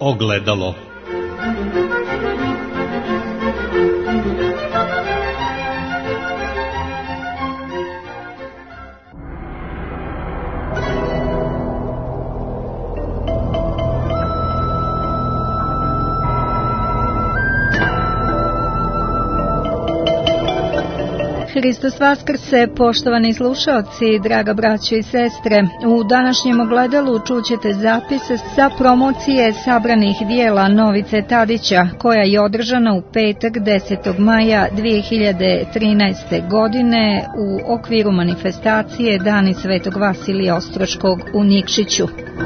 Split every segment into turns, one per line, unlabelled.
Ogledalo.
Hristos vaskrse, poštovani slušaoci, draga braćo i sestre. U današnjem ogledalu čućete zapise sa promocije sabranih dijela Novice Tadića, koja je održana u petak 10. maja 2013. godine u okviru manifestacije Dani Svetog Vasilija Ostroškog u Nikšiću.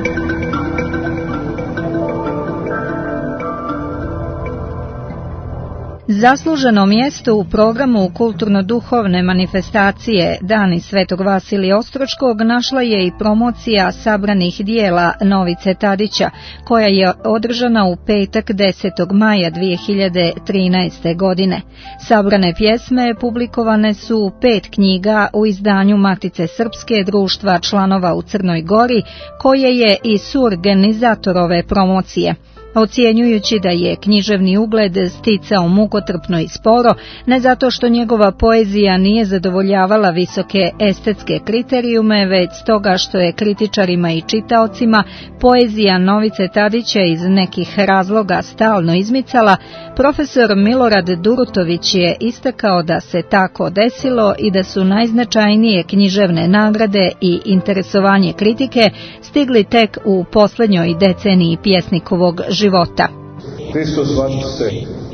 Zasluženo mjesto u programu kulturno-duhovne manifestacije Dani Svetog Vasilija Ostroškog našla je i promocija sabranih dijela Novice Tadića, koja je održana u petak 10. maja 2013. godine. Sabrane pjesme publikovane su u 5 knjiga u izdanju Matice Srpske društva članova u Crnoj Gori, koje je i suorganizator ove promocije. Ocjenjujući da je književni ugled sticao mukotrpno i sporo, ne zato što njegova poezija nije zadovoljavala visoke estetske kriterijume, već stoga što je kritičarima i čitaocima poezija Novice Tadića iz nekih razloga stalno izmicala, profesor Milorad Durutović je istakao da se tako desilo i da su najznačajnije književne nagrade i interesovanje kritike stigli tek u posljednjoj deceniji pjesnikovog života.
Hristos vaskrse,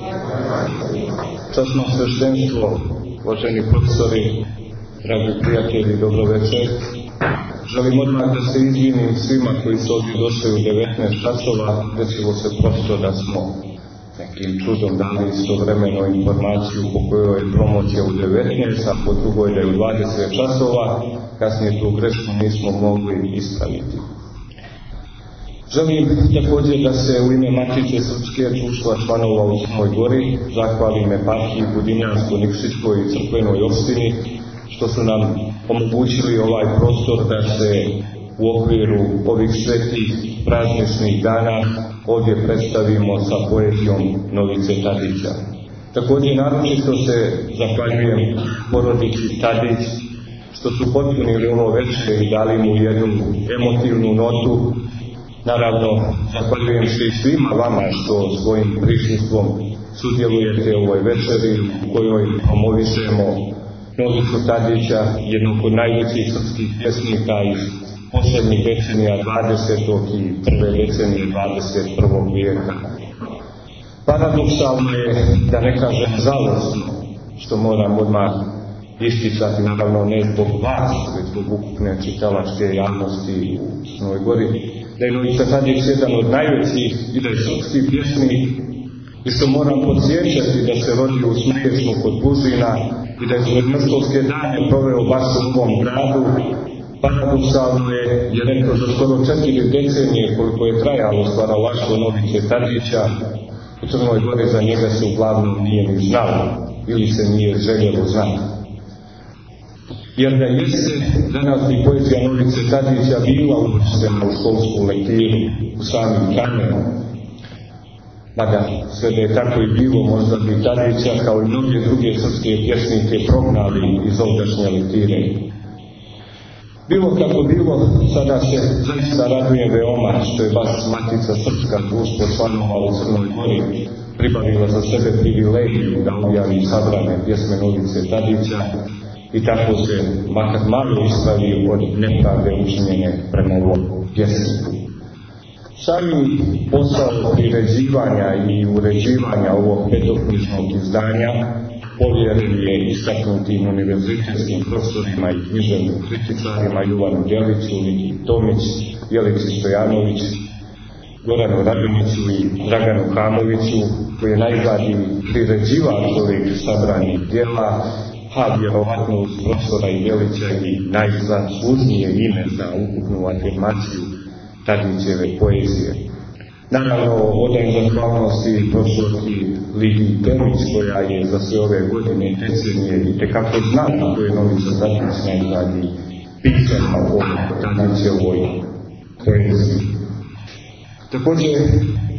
časno sveštenstvo, uvaženi profesori, dragi prijatelji, dobro večer. Želim odmah da se izvinim svima koji su ovdje došli u 19 časova, desilo se prosto da smo nekim čudom dali istovremeno informaciju po kojoj je promocija u 19, a po drugoj da je u 20 časova, kasnije tu grešku nismo mogli ispraviti. Želim također da se u ime Matice Srpske društva članova u Crnoj Gori zahvalim eparhiji Budinjansko-Nikšićkoj i crkvenoj opštini što su nam omogućili ovaj prostor da se u okviru ovih svetih prazničnih dana ovdje predstavimo sa poezijom Novice Tadića. Također naročito se zahvaljujem porodici Tadić što su potpunili ovo večer i dali mu jednu emotivnu notu. Naravno, zahvaljujem se i svima vama što svojim prisustvom sudjelujete u ovoj večeri u kojoj promovišemo Novicu Tadića, jednog od najvećih srpskih pjesnika iz posljednjih decenija 20. i prve decenije 21. vijeka. Paradoksalno je, da ne kažem žalostno, što moram odmah isticati, naravno ne zbog vas, već zbog ukupne čitalačke javnosti u Crnoj Gori, da je Novica Tadić jedan od najvećih i da je srpski pjesnik i što moram podsjećati da se rodio u Smriješnu kod Bužina i da je srednjoškolske dane proveo baš u ovom gradu. Paradoksalno je, jer eto za skoro 4 decenije koliko je trajalo stvaralaštvo Novice Tadića, u Crnoj Gori za njega se uglavnom nije ni znalo ili se nije željelo znati. Jer da jeste, danas bi poezija Novice Tadića bila uvrštena u školsku lektiru, u samim kamenom. Mada, sve da je tako i bilo, možda bi Tadića, kao i mnoge druge srpske pjesnike, prognali iz ovdašnje lektire. Bilo kako bilo, sada se zaista radujem veoma što je baš Matica Srpska društvo članova u Crnoj Gori pribavila za sebe privilegiju da objavi sabrane pjesme Novice Tadića i tako se makar malo ispravi od nepravde učinjene prema ovom pjesniku. Sami posao priređivanja i uređivanja ovog petoknjižnog izdanja povjeren je istaknutim univerzitetskim profesorima i književnim kritičarima Jovanu Đeliću, Niki Tomić, Jelici Stojanović, Goranu Radoniću i Draganu Hamoviću, koji je najzadnji priređivač ovih sabranih djela, a vjerovatno uz profesora Jelića i najzaslužnije ime za ukupnu afirmaciju Tadićeve poezije. Naravno, odajem zahvalnosti profesorki Lidiji Tomić, koja je za sve ove godine i decenije i tekako znala koje Novica Tadić najzadnji pisama o Tadićevoj poeziji. Također,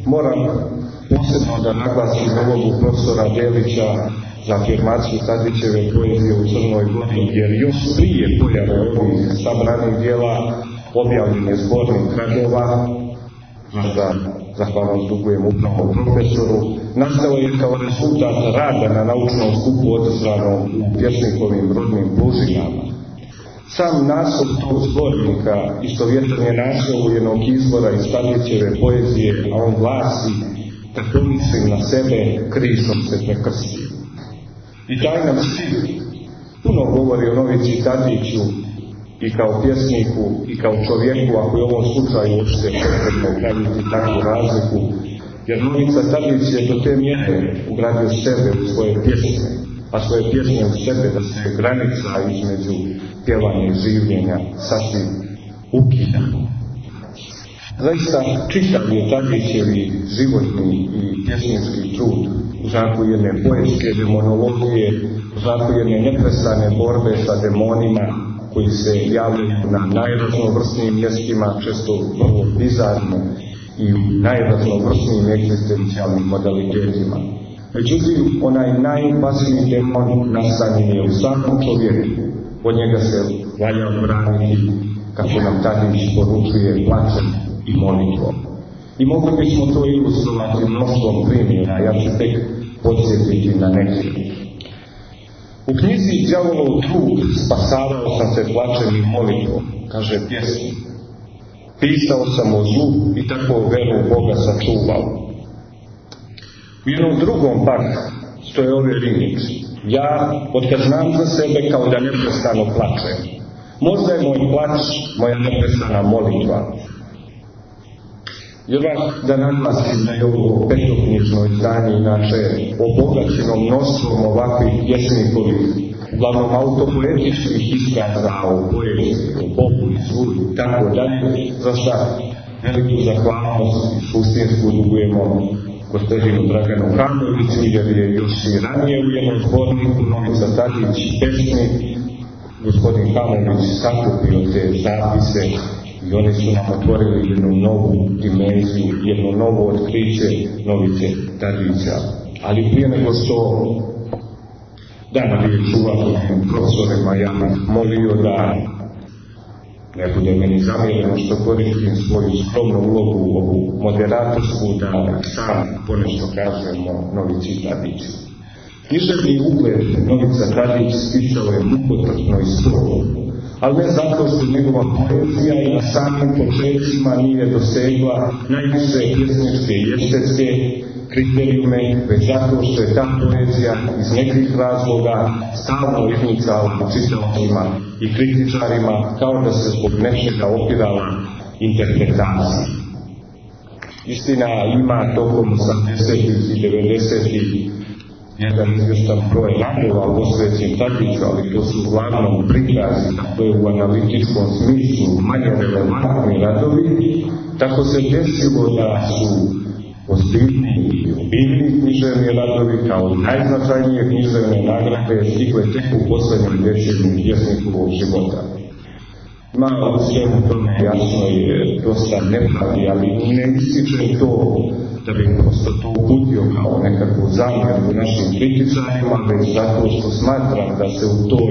moram posebno da naglasim ulogu profesora Delića za afirmaciju Tadićeve poezije u Crnoj Gori, jer još prije pojave ovih sabranih dijela objavljen je zbornik radova, za zahvalnost dugujem upravo profesoru, nastao je kao rezultat rada na naučnom skupu održanom u pjesnikovim rodnim Plužinama. Sam naslov tog zbornika istovjetan je naslovu jednog izvora iz Tadićeve poezije, a on glasi: "Tako mislim na sebe, križom se prekrstim." I taj nam stil puno govori o Novici Tadiću i kao pjesniku i kao čovjeku, ako je u ovom slučaju uopšte potrebno praviti takvu razliku, jer Novica Tadić je do te mjere ugradio sebe u svoje pjesme, a svoje pjesme u sebe da se granica između pjevanja i življenja sasvim ukida. Zaista čitav je Tadićevi životni i pjesnički trud u znaku jedne poetske demonologije, u znaku jedne neprestane borbe sa demonima koji se javljaju na najraznovrsnijim mjestima, često vrlo bizarno i u najraznovrsnijim egzistencijalnim modalitetima. Međutim, onaj najopasniji demon nastanjen je u samom čovjeku. Od njega se valja odbraniti, kako nam Tadić poručuje, plačem i molitvom. I mogli bismo to ilustrovati mnoštvom primjera, ja ću tek podsjetiti na neke. U knjizi Đavolov trug spasavao sam se plačem i molitvom, kaže pjesnik. Pisao sam o zlu i tako veru Boga sačuvao. U jednom drugom pak stoje ove riječi: "Ja, otkad znam za sebe, kao da neprestano plačem. Možda je moj plač moja neprestana molitva." Jedva da naglasim da je ovo petoknjižno izdanje inače obogaćeno mnoštvom ovakvih pjesnikovih, uglavnom autopoetičkih iskaza o poeziji, o Bogu i zlu i tako dalje, za šta veliku zahvalnost i suštinsku dugujemo gospodinu Draganu Hamoviću, jer je još i ranije u jednom zborniku Novica Tadić pesnik, gospodin Hamović sakupio te zapise i oni su nam otvorili jednu novu dimenziju, jedno novo otkriće Novice Tadića. Ali prije nego što dam riječ uvaženim profesorima, ja bih molio da ne bude meni zamjereno što koristim svoju skromnu ulogu, ovu moderatorsku, da sam ponešto kažemo Novici Tadiću. Književni ugled Novica Tadić sticao je mukotrpno i strogo, ali ne zato što njegova poezija i na samim početcima nije dosegla najviše pjesničke i estetske kriterijume, već zato što je ta poezija iz nekih razloga stalno iznicala čitaocima i kritičarima, kao da se zbog nečega opirala interpretaciji. Istina, ima tokom 80-ih i 90-ih jedan izvjestan broj radova posvećen Tadiću, ali to su uglavnom prikazi, to je u analitičkom smislu manje relevantni radovi. Tako se desilo da su ozbiljni i obiljni književni radovi kao najznačajnije književne nagrade stigle tek u poslednjim decenijima pjesnikovog života. Ima u svemu tome jasno je dosta nepravdi, ali ne ističem to da bih prosto to uputio kao nekakvu zamjeru našim kritičarima, već zato što smatram da se u toj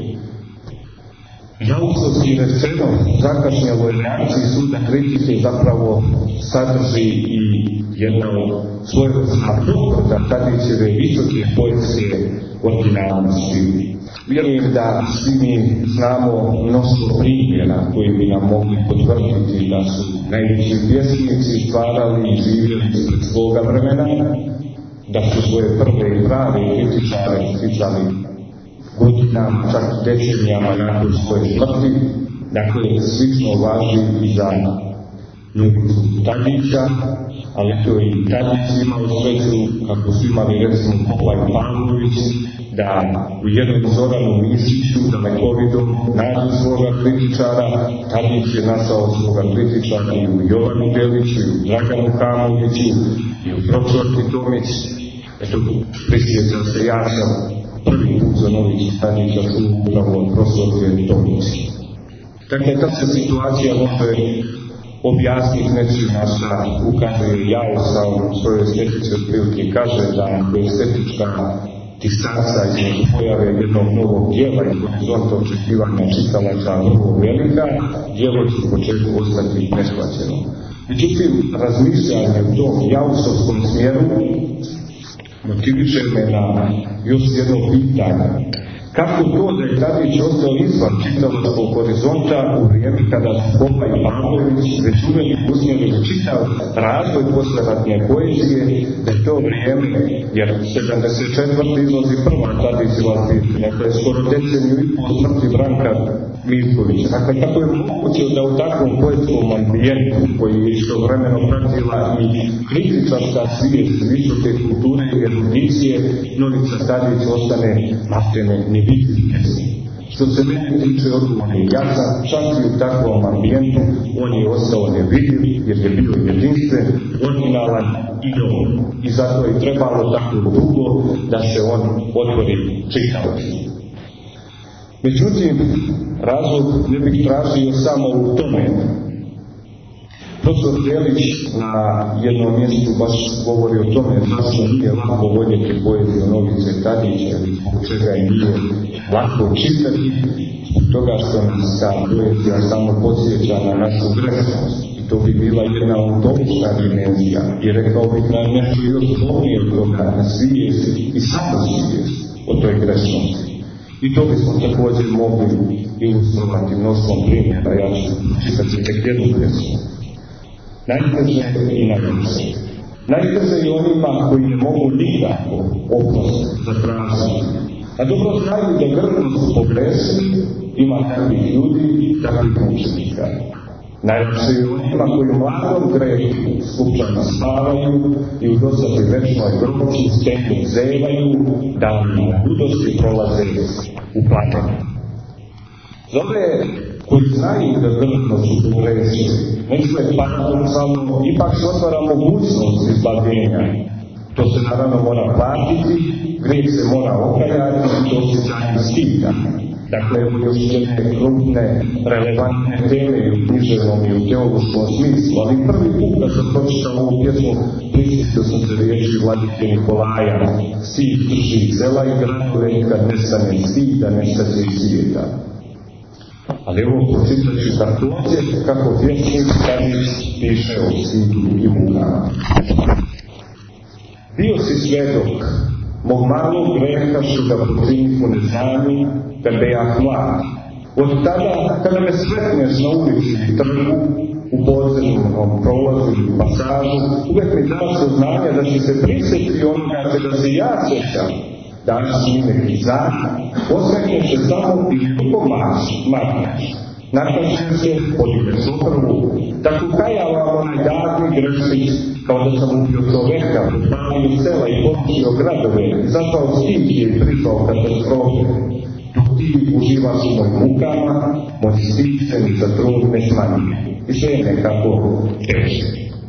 jausovski rečeno zakašnjeloj reakciji suda kritike zapravo sadrži i jedna svojevrsna potvrda Tadićeve visoke poetske originalnosti. Vjerujem da svi mi znamo mnoštvo primjera koji bi nam mogli potvrditi da su najveći pjesnici stvarali i živjeli ispred svoga vremena, da su svoje prve i prave kritičare sticali godinama, čak decenijama nakon svoje smrti. Dakle, slično važi i za Novicu Tadića, ali to i Tadić imao sreću, kako su imali recimo Popa i Pavlović, da u jednom Zoranu Misiću, dalekovidom, nađu svoga kritičara. Tadić je našao svoga kritičara i u Jovanu Deliću, i u Draganu Hamoviću, i u profesorki Tomić. Eto, prisjećam se, ja sam prvi put za Novicu Tadića čuo upravo od profesorke Tomić. Dakle, ta se situacija može objasniti nečima šta ukazuje Jausa u svojoj estetici otprilike kaže da je estetička distanca između pojave jednog novog dijela i horizonta očekivanja čitalaca vrlo velika, dijelo će u početku ostati neshvaćeno. Međutim, razmišljanje u tom jausovskom smjeru motiviše me na još jedno pitanje. Kako to da je Tadić ostao izvan čitalačkog horizonta u vrijeme kada su Kopa i Pavlović već uvijek usmjerili čitav razvoj posleratne poezije, da je to vrijeme, jer 74. izlazi prva Tadićeva zbirka, dakle skoro deceniju i po smrti Branka Mirkovića. Dakle, kako je moguće da u takvom poetskom ambijentu, koji je istovremeno pratila i kritičarska svijest visoke kulture i erudicije, Novica Tadić ostane naftene nevidljiv. Što se mene tiče, odgovor je jasan, čak i u takvom ambijentu on je ostao nevidljiv jer je bio jedinstven, originalan i nov. I zato je trebalo tako dugo da se on otvori čitalački. Međutim, razlog ne bih tražio samo u tome. Profesor Delić na jednom mjestu baš govori o tome zašto nije lako voljeti poeziju Novice Tadića ili zbog čega i nije lako čitati, zbog toga što nas ta poezija samo podsjeća na našu grešnost. I to bi bila jedna autobušna dimenzija. I rekao bih na nešto još bolnije od toga, na svijest i samosvijest o toj grešnosti. I to bismo također mogli ilustrovati mnoštvom primjera. Ja ću čitati tek jednu pesmu. Najteže i najteže. Najteže je onima koji ne mogu nikako oprost zatražiti. A dobro znaju da grdnost pogreši, ima takvih ljudi, takvih mučenika. Najlakše je onima koji u mladom grehu slučajno spavaju i u dosadi večnoj groći stenu zevaju, da u ludosti prolaze u platanju. Za ove koji znaju da grdnost su pogreši, nešto je paradoksalno, ipak se otvara mogućnost izbavljenja. To se naravno mora platiti, grijeh se mora okajati i to se zajedno stida. Dakle, još jedne krupne, relevantne teme i u književnom i u teološkom smislu, ali prvi put kad sam pročitao ovu pjesmu, prisjetio sam se riječi Vladike Nikolaja: Stid drži sela i gradove i kad nestane stida, nestaće i svijeta. Ali evo pročitat ću također kako vječnik Tadić piše o stidu i mukama. Bio si svjedok mog malog greha što ga počinjih u neznanju, kada ja hvala. Od tada, kada me sretneš na ulici i trgu, u podzemnom prolazu i pasažu, uvijek mi daš saznanja da si se prisjetio onoga čega se ja sjećam. Danas mi neki znak, osmekneš se samo i ljubo makneš. Nakažem se, podigneš oprvu, tako kajavam onaj davni grešnic, kao da sam ubio čoveka, podpalio sela i porušio gradove, zapao stihije i prišao katastrofe. Dok ti uživaš u mojim mukama, moj stih se mi za trud ne smanjuje. I sve je nekako teže.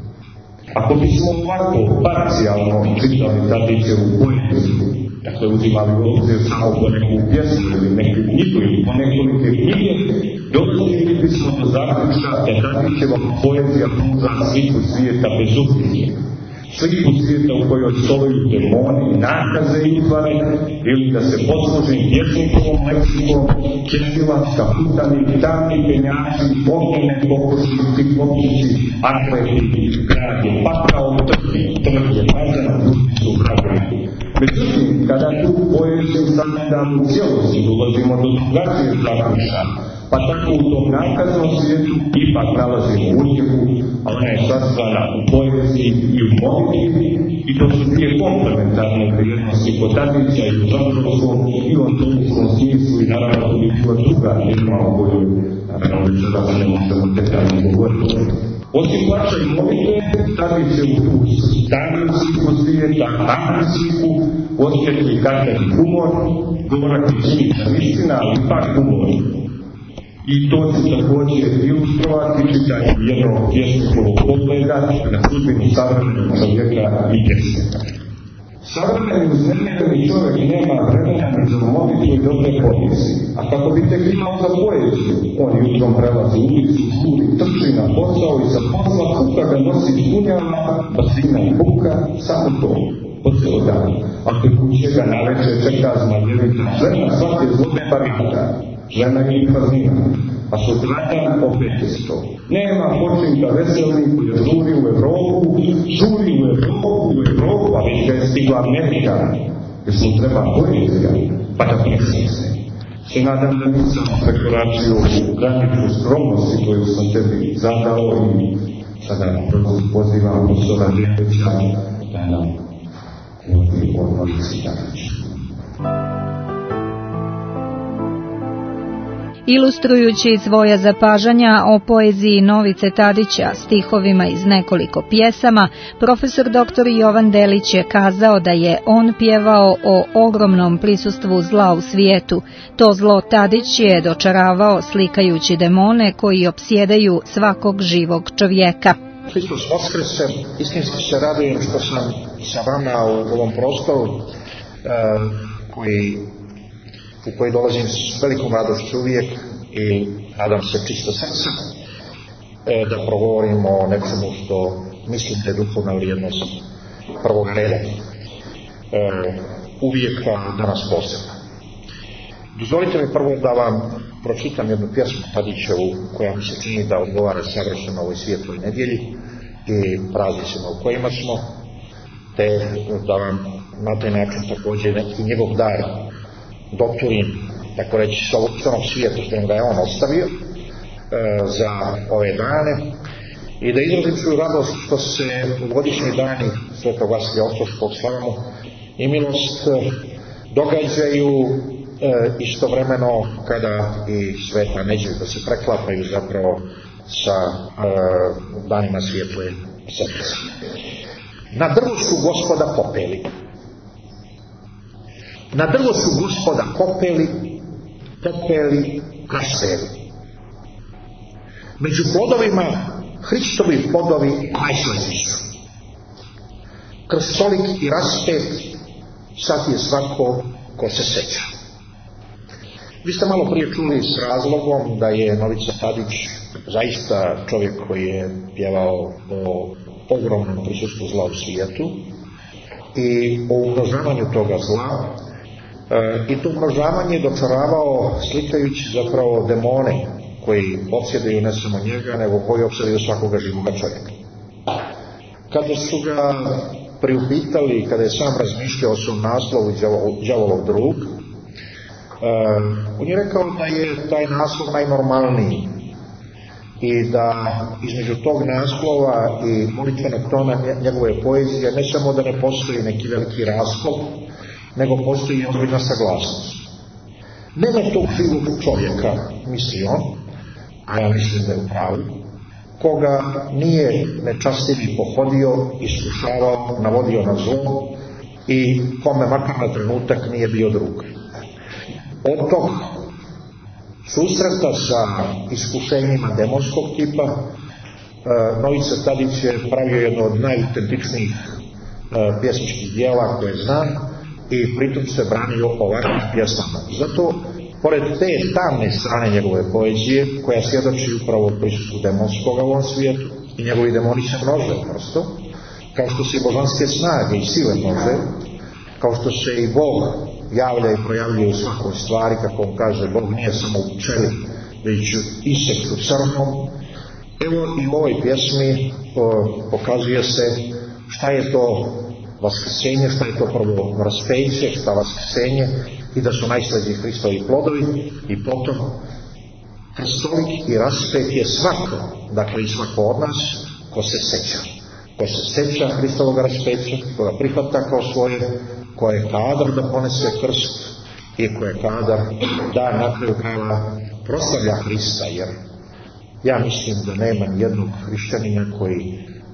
Ako bismo ovako parcijalno čitali Tadićevu poeziju, dakle uzimali u obzir samo po neku pjesmu ili neku knjigu ili po nekolike knjige, dolazili bismo do zaključka da Tadićeva poezija pruža sliku svijeta bez upitnje. Sliku svijeta u kojoj stoluju demoni, nakaze i utvare, ili da se poslužim vječnikovom leksikom, čestilačka, putani, tamni penjači, ognjene kokoši, ciklopčici, akreti, grad je pakao, trg je mazan, ljudi su vragovi. Međutim, kada tu poeziju sagledamo u cijelosti, dolazimo do drugačijeg zaključka, pa tako u tom nakaznom svijetu ipak nalazimo utjehu, a ona je sastavljena u poeziji i u molitvi, i to su dvije komplementarne vrijednosti kod Tadića i u zaproskom i u ontologijskom smislu, i naravno to bi bila druga tema o kojoj, naravno večera se ne možemo detaljno govoriti. Osim plaća i molitve, Tadić je u tu stanju sliku svijeta, takvu sliku, osjetli kakav humor, govorak je činičan istina, ali ipak humor. I to će također ilustrovati čitanje jednog pjesnikovog pogleda na sudbinu savremenog čovjeka i pjesnika. Savremeni uznemireni čovjek nema vremena ni za molitvu i dobre povijesti, a kako bi tek imao za poeziju, on jutrom prelazi ulicu, žuri, trči otišli na posao i sa posla kuka ga nosi punjava, basina i kuka, samo to, po cijelo dan. A te kuće ga naveče čeka zmaljevita žena, svake zlobe barita, žena i praznina. A sutradan opet je to. Nema počinka veselnik koji žuri u Evropu, a vidite je stigla Amerika, jer mu treba poezija, pa da presne. Se nadam da nisam prekoračio u granicu skromnosti koju sam tebi zadao i sada pozivam profesora Đedovića da nam govori o Novici Tadić.
Ilustrujući svoja zapažanja o poeziji Novice Tadića stihovima iz nekoliko pjesama, profesor dr. Jovan Delić je kazao da je on pjevao o ogromnom prisustvu zla u svijetu. To zlo Tadić je dočaravao slikajući demone koji opsjedaju svakog živog čovjeka.
Hristos Voskrese, istinski se radujem što sam sa vama u ovom prostoru u koji dolazim s velikom radošću uvijek i nadam se čisto srca da progovorim o nečemu što mislim da je duhovna vrijednost prvog reda, uvijek danas posebno. Dozvolite mi prvo da vam pročitam jednu pjesmu Tadićevu koja mi se čini da odgovara savršeno ovoj svijetloj nedjelji i praznicima u kojima smo, te da vam na taj način također neki njegov dar doktorim, tako reći, s ovog svijeta što nam ga je on ostavio za ove dane i da izrazim svoju radost što se u godišnji dani Svetog Vasilija Ostroškog slavamo i milost događaju istovremeno kada i Sveta Neđelja se preklapaju zapravo sa danima svijetle sedmice. Na drvu su Gospoda popeli. Na drvo su Gospoda popeli raspeli. Među plodovima Hristovi plodovi najslađi su. Krstolik i raspet sad je svako ko se seća. Vi ste malo prije čuli s razlogom da je Novica Tadić zaista čovjek koji je pjevao o ogromnom prisustvu zla u svijetu i o umnožavanju toga zla. I to umnožavanje je dočaravao slikajući zapravo demone koji opsjedaju ne samo njega, nego koji opsjedaju svakoga živoga čovjeka. Kada su ga priupitali, kada je sam razmišljao o svom naslovu Đavolov drug, on je rekao da je taj naslov najnormalniji i da između tog naslova i molitvenog tona njegove poezije ne samo da ne postoji neki veliki raskol, nego postoji ozbiljna saglasnost. Nema tog živog čovjeka, misli on, a ja mislim da je u pravu, koga nije nečastivi pohodio, iskušavao, navodio na zlo i kome makar na trenutak nije bio drug. Od tog susreta sa iskušenjima demonskog tipa Novica Tadić je pravio jedno od najautentičnijih pjesničkih dijela koje znam i pritom se branio ovakvim pjesmama. Zato, pored te tamne strane njegove poezije, koja svjedoči upravo o prisustvu demonskoga u ovom svijetu, i njegovi demoni se množe prosto, kao što se i božanske snage i sile množe, kao što se i Bog javlja i projavljuje u svakoj stvari, kako on kaže, Bog nije samo u pčeli, već isekću crnom. Evo i u ovoj pjesmi pokazuje se šta je to vaskrsenje, šta je to prvo raspeće, šta vaskrsenje i da su najslađi Hristovi plodovi i potom krstolik i raspet je svako, dakle i svako od nas ko se seća. Ko se seća Hristovog raspeća, ko ga prihvata kao svoje, ko je kadar da ponese krst i ko je kadar da na kraju krajeva proslavlja Hrista, jer ja mislim da nema nijednog hrišćanina koji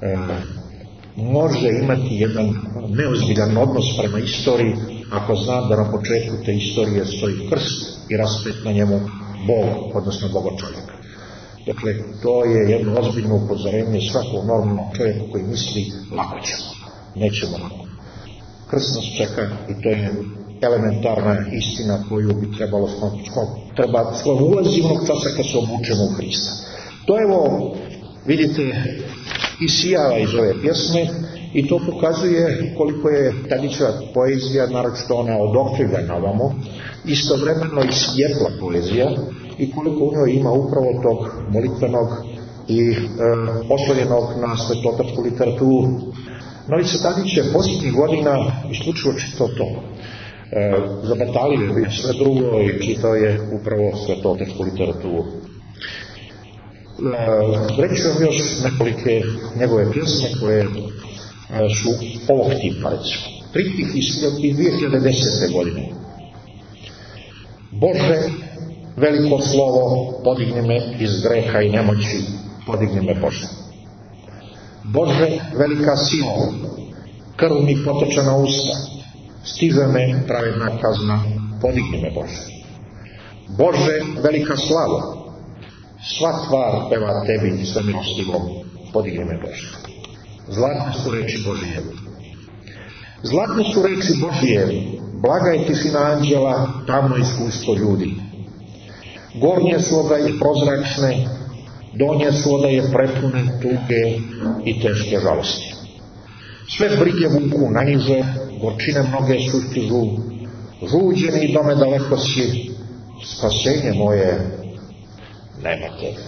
može imati jedan neozbiljan odnos prema istoriji ako zna da na početku te istorije stoji krst i raspet na njemu Bog, odnosno Boga čovjeka. Dakle, to je jedno ozbiljno upozorenje svakog normalnog čovjeka koji misli lako ćemo, nećemo lako. Krst nas čeka i to je elementarna istina koju bi treba svoj ulazi onog časa kad se obučemo u Hrista. To evo vidite, isijava iz ove pjesme i to pokazuje koliko je Tadićeva poezija, naročito ona od okvira na ovamo, istovremeno i svjetla poezija i koliko u njoj ima upravo tog molitvenog i oslonjenog na svetotačku literaturu. Novica Tadić je posljednjih godina isključivo čitao to. Zabatalio je bio sve drugo i čitao je upravo svetotačku literaturu. Reći ću vam još nekolike njegove pjesme koje su ovog tipa, recimo. Triptih iz 2010. godine. Bože, veliko slovo, podigni me iz greha i nemoći, podigni me Bože. Bože, velika sila, krv mi poteče na usta, stiže me pravedna kazna, podigni me Bože. Bože, velika slava, sva tvar peva tebi sve milostivom, podigni me Bože. Zlatne su reči Božije. Zlatne su reči Božije, blaga je tišina anđela, tamno iskustvo ljudi. Gornje su odaje prozračne, donje su odaje prepune tuge i teške žalosti. Sve brige vuku naniže, gorčine mnoge sustižu, žuđeni do me daleko si, spasenje moje nema tebe.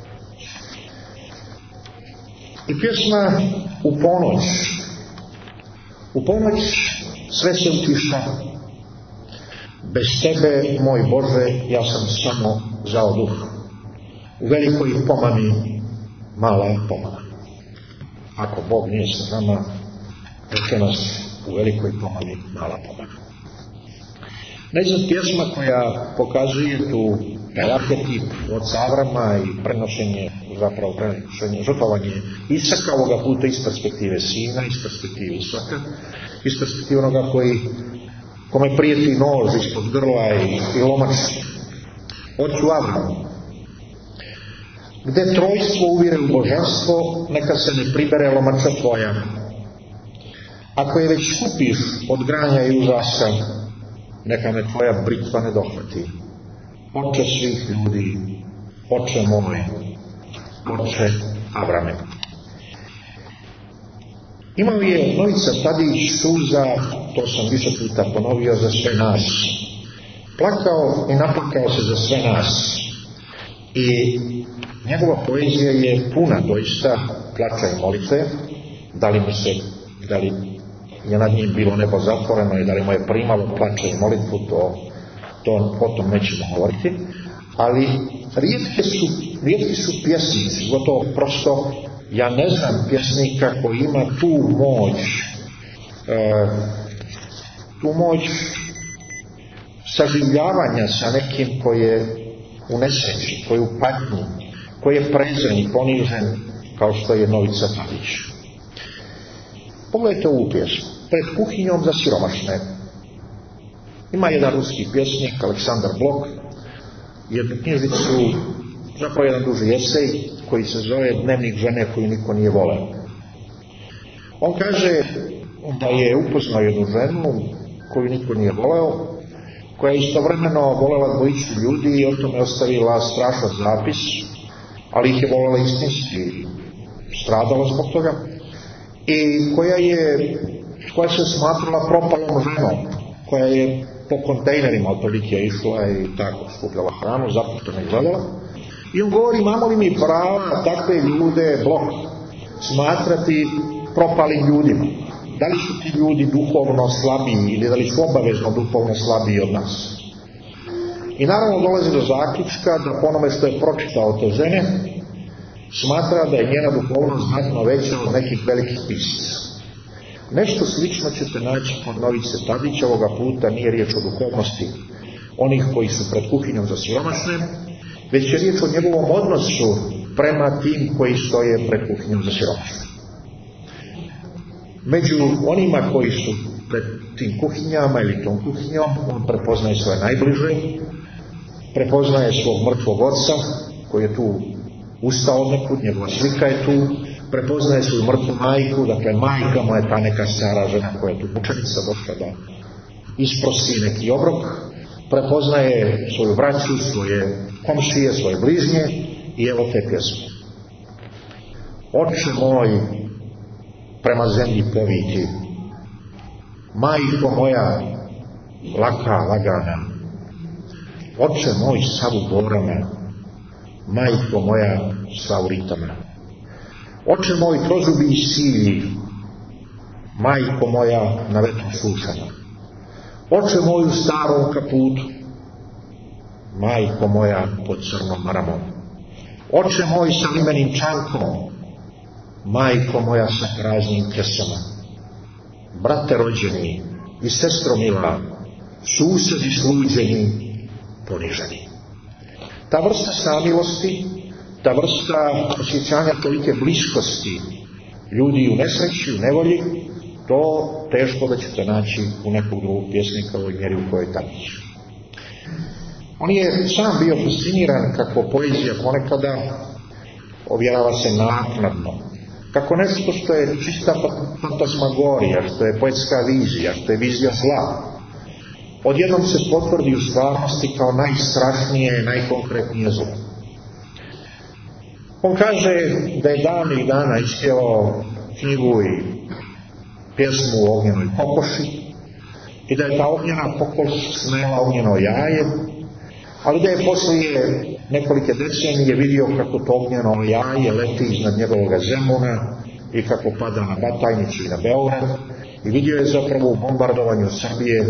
I pjesma U ponoć. U ponoć sve se utiša. Bez tebe, moj Bože, ja sam samo zao duh. U velikoj pomami, mala je pomama. Ako Bog nije sa nama, reče nas u velikoj pomami, mala pomama. Najzad pjesma koja pokazuje tu taj arhetip od Avrama i prenošenje, zapravo prenošenje, žrtvovanje Isaka, ovoga puta iz perspektive sina, iz perspektive Isaka, iz perspektive onoga kome prijeti nož ispod grla i lomač ocu Avramu. Gde trojstvo uvire u božanstvo, neka se ne pribere lomača tvoja. Ako je već kupiš od granja i užasa, neka me tvoja britva ne dohvati. Oče svih ljudi, oče moj, oče Avrame. Imao je Novica Tadić suza, to sam više puta ponovio, za sve nas. Plakao i naplakao se za sve nas. I njegova poezija je puna doista plača i molitve. Da li je nad njim bilo nebo zatvoreno i da li mu je primalo plača i molitvu, to potom nećemo govoriti. Ali rijetki su pjesnici, gotovo prosto, ja ne znam pjesnika koji ima tu moć saživljavanja sa nekim koji je u nesreći, koji je u patnji, koji je prezren i ponižen kao što je Novica Tadić. Pogledajte ovu pjesmu. Pred kuhinjom za siromašne. Ima jedan ruski pjesnik, Aleksandar Blok, jednu knjižicu, zapravo jedan duži esej koji se zove Dnevnik žene koju niko nije voleo. On kaže da je upoznao jednu ženu koju niko nije voleo, koja je istovremeno volela dvojicu ljudi i o tome ostavila strašan zapis, ali ih je volela istinski, stradala zbog toga, i koja se smatrala propalom ženom, koja je po kontejnerima otprilike išla i tako skupljala hranu, zapušteno i gledala. I on govori, imamo li mi prava takve ljude, Blok, smatrati propalim ljudima? Da li su ti ljudi duhovno slabiji ili da li su obavezno duhovno slabiji od nas? I naravno dolazi do zaključka da po onome što je pročitao te žene, smatra da je njena duhovnost znatno veća od nekih velikih pisaca. Nešto slično ćete naći kod Novice Tadića, ovoga puta nije riječ o duhovnosti onih koji su pred kuhinjom za siromašne, već je riječ o njegovom odnosu prema tim koji stoje pred kuhinjom za siromašne. Među onima koji su pred tim kuhinjama ili tom kuhinjom, on prepoznaje svoje najbliže, prepoznaje svog mrtvog oca koji je tu ustao odnekud, njegova slika je tu, prepoznaje svoju mrtvu majku, dakle majka mu je ta neka stara žena koja je tu mučenica došla da isprosti neki obrok, prepoznaje svoju braću, svoje komšije, svoje bližnje i evo te pjesme. Oče moj prema zemlji poviti, majko moja laka, lagana, oče moj sav u gorama, majko moja sva u ritama, oče moj trozubi i silji, majko moja na vetru sušana, oče moj u starom kaputu, majko moja pod crnom maramom, oče moj sa limenim čankom, majko moja sa praznim kesama, brate rođeni i sestro mila, susedi sluđeni, poniženi. Ta vrsta samilosti, ta vrsta osjećanja tolike bliskosti ljudi u nesreći, u nevolji, to teško da ćete naći u nekog drugog pjesnika u ovoj mjeri u kojoj Tadić. On je sam bio fasciniran kako poezija ponekada ovjerava se naknadno, kako nešto što je čista fantasmagorija, što je poetska vizija, što je vizija zla, odjednom se potvrdi u stvarnosti kao najstrašnije, najkonkretnije zlo. On kaže da je davnih dana ispjevao knjigu i pjesmu o ognjenoj kokoši i da je ta ognjena kokoš snela ognjeno jaje, ali da je poslije nekolike decenije vidio kako to ognjeno jaje leti iznad njegovog Zemuna i kako pada na Batajnicu i na Beograd, i vidio je zapravo u bombardovanju Srbije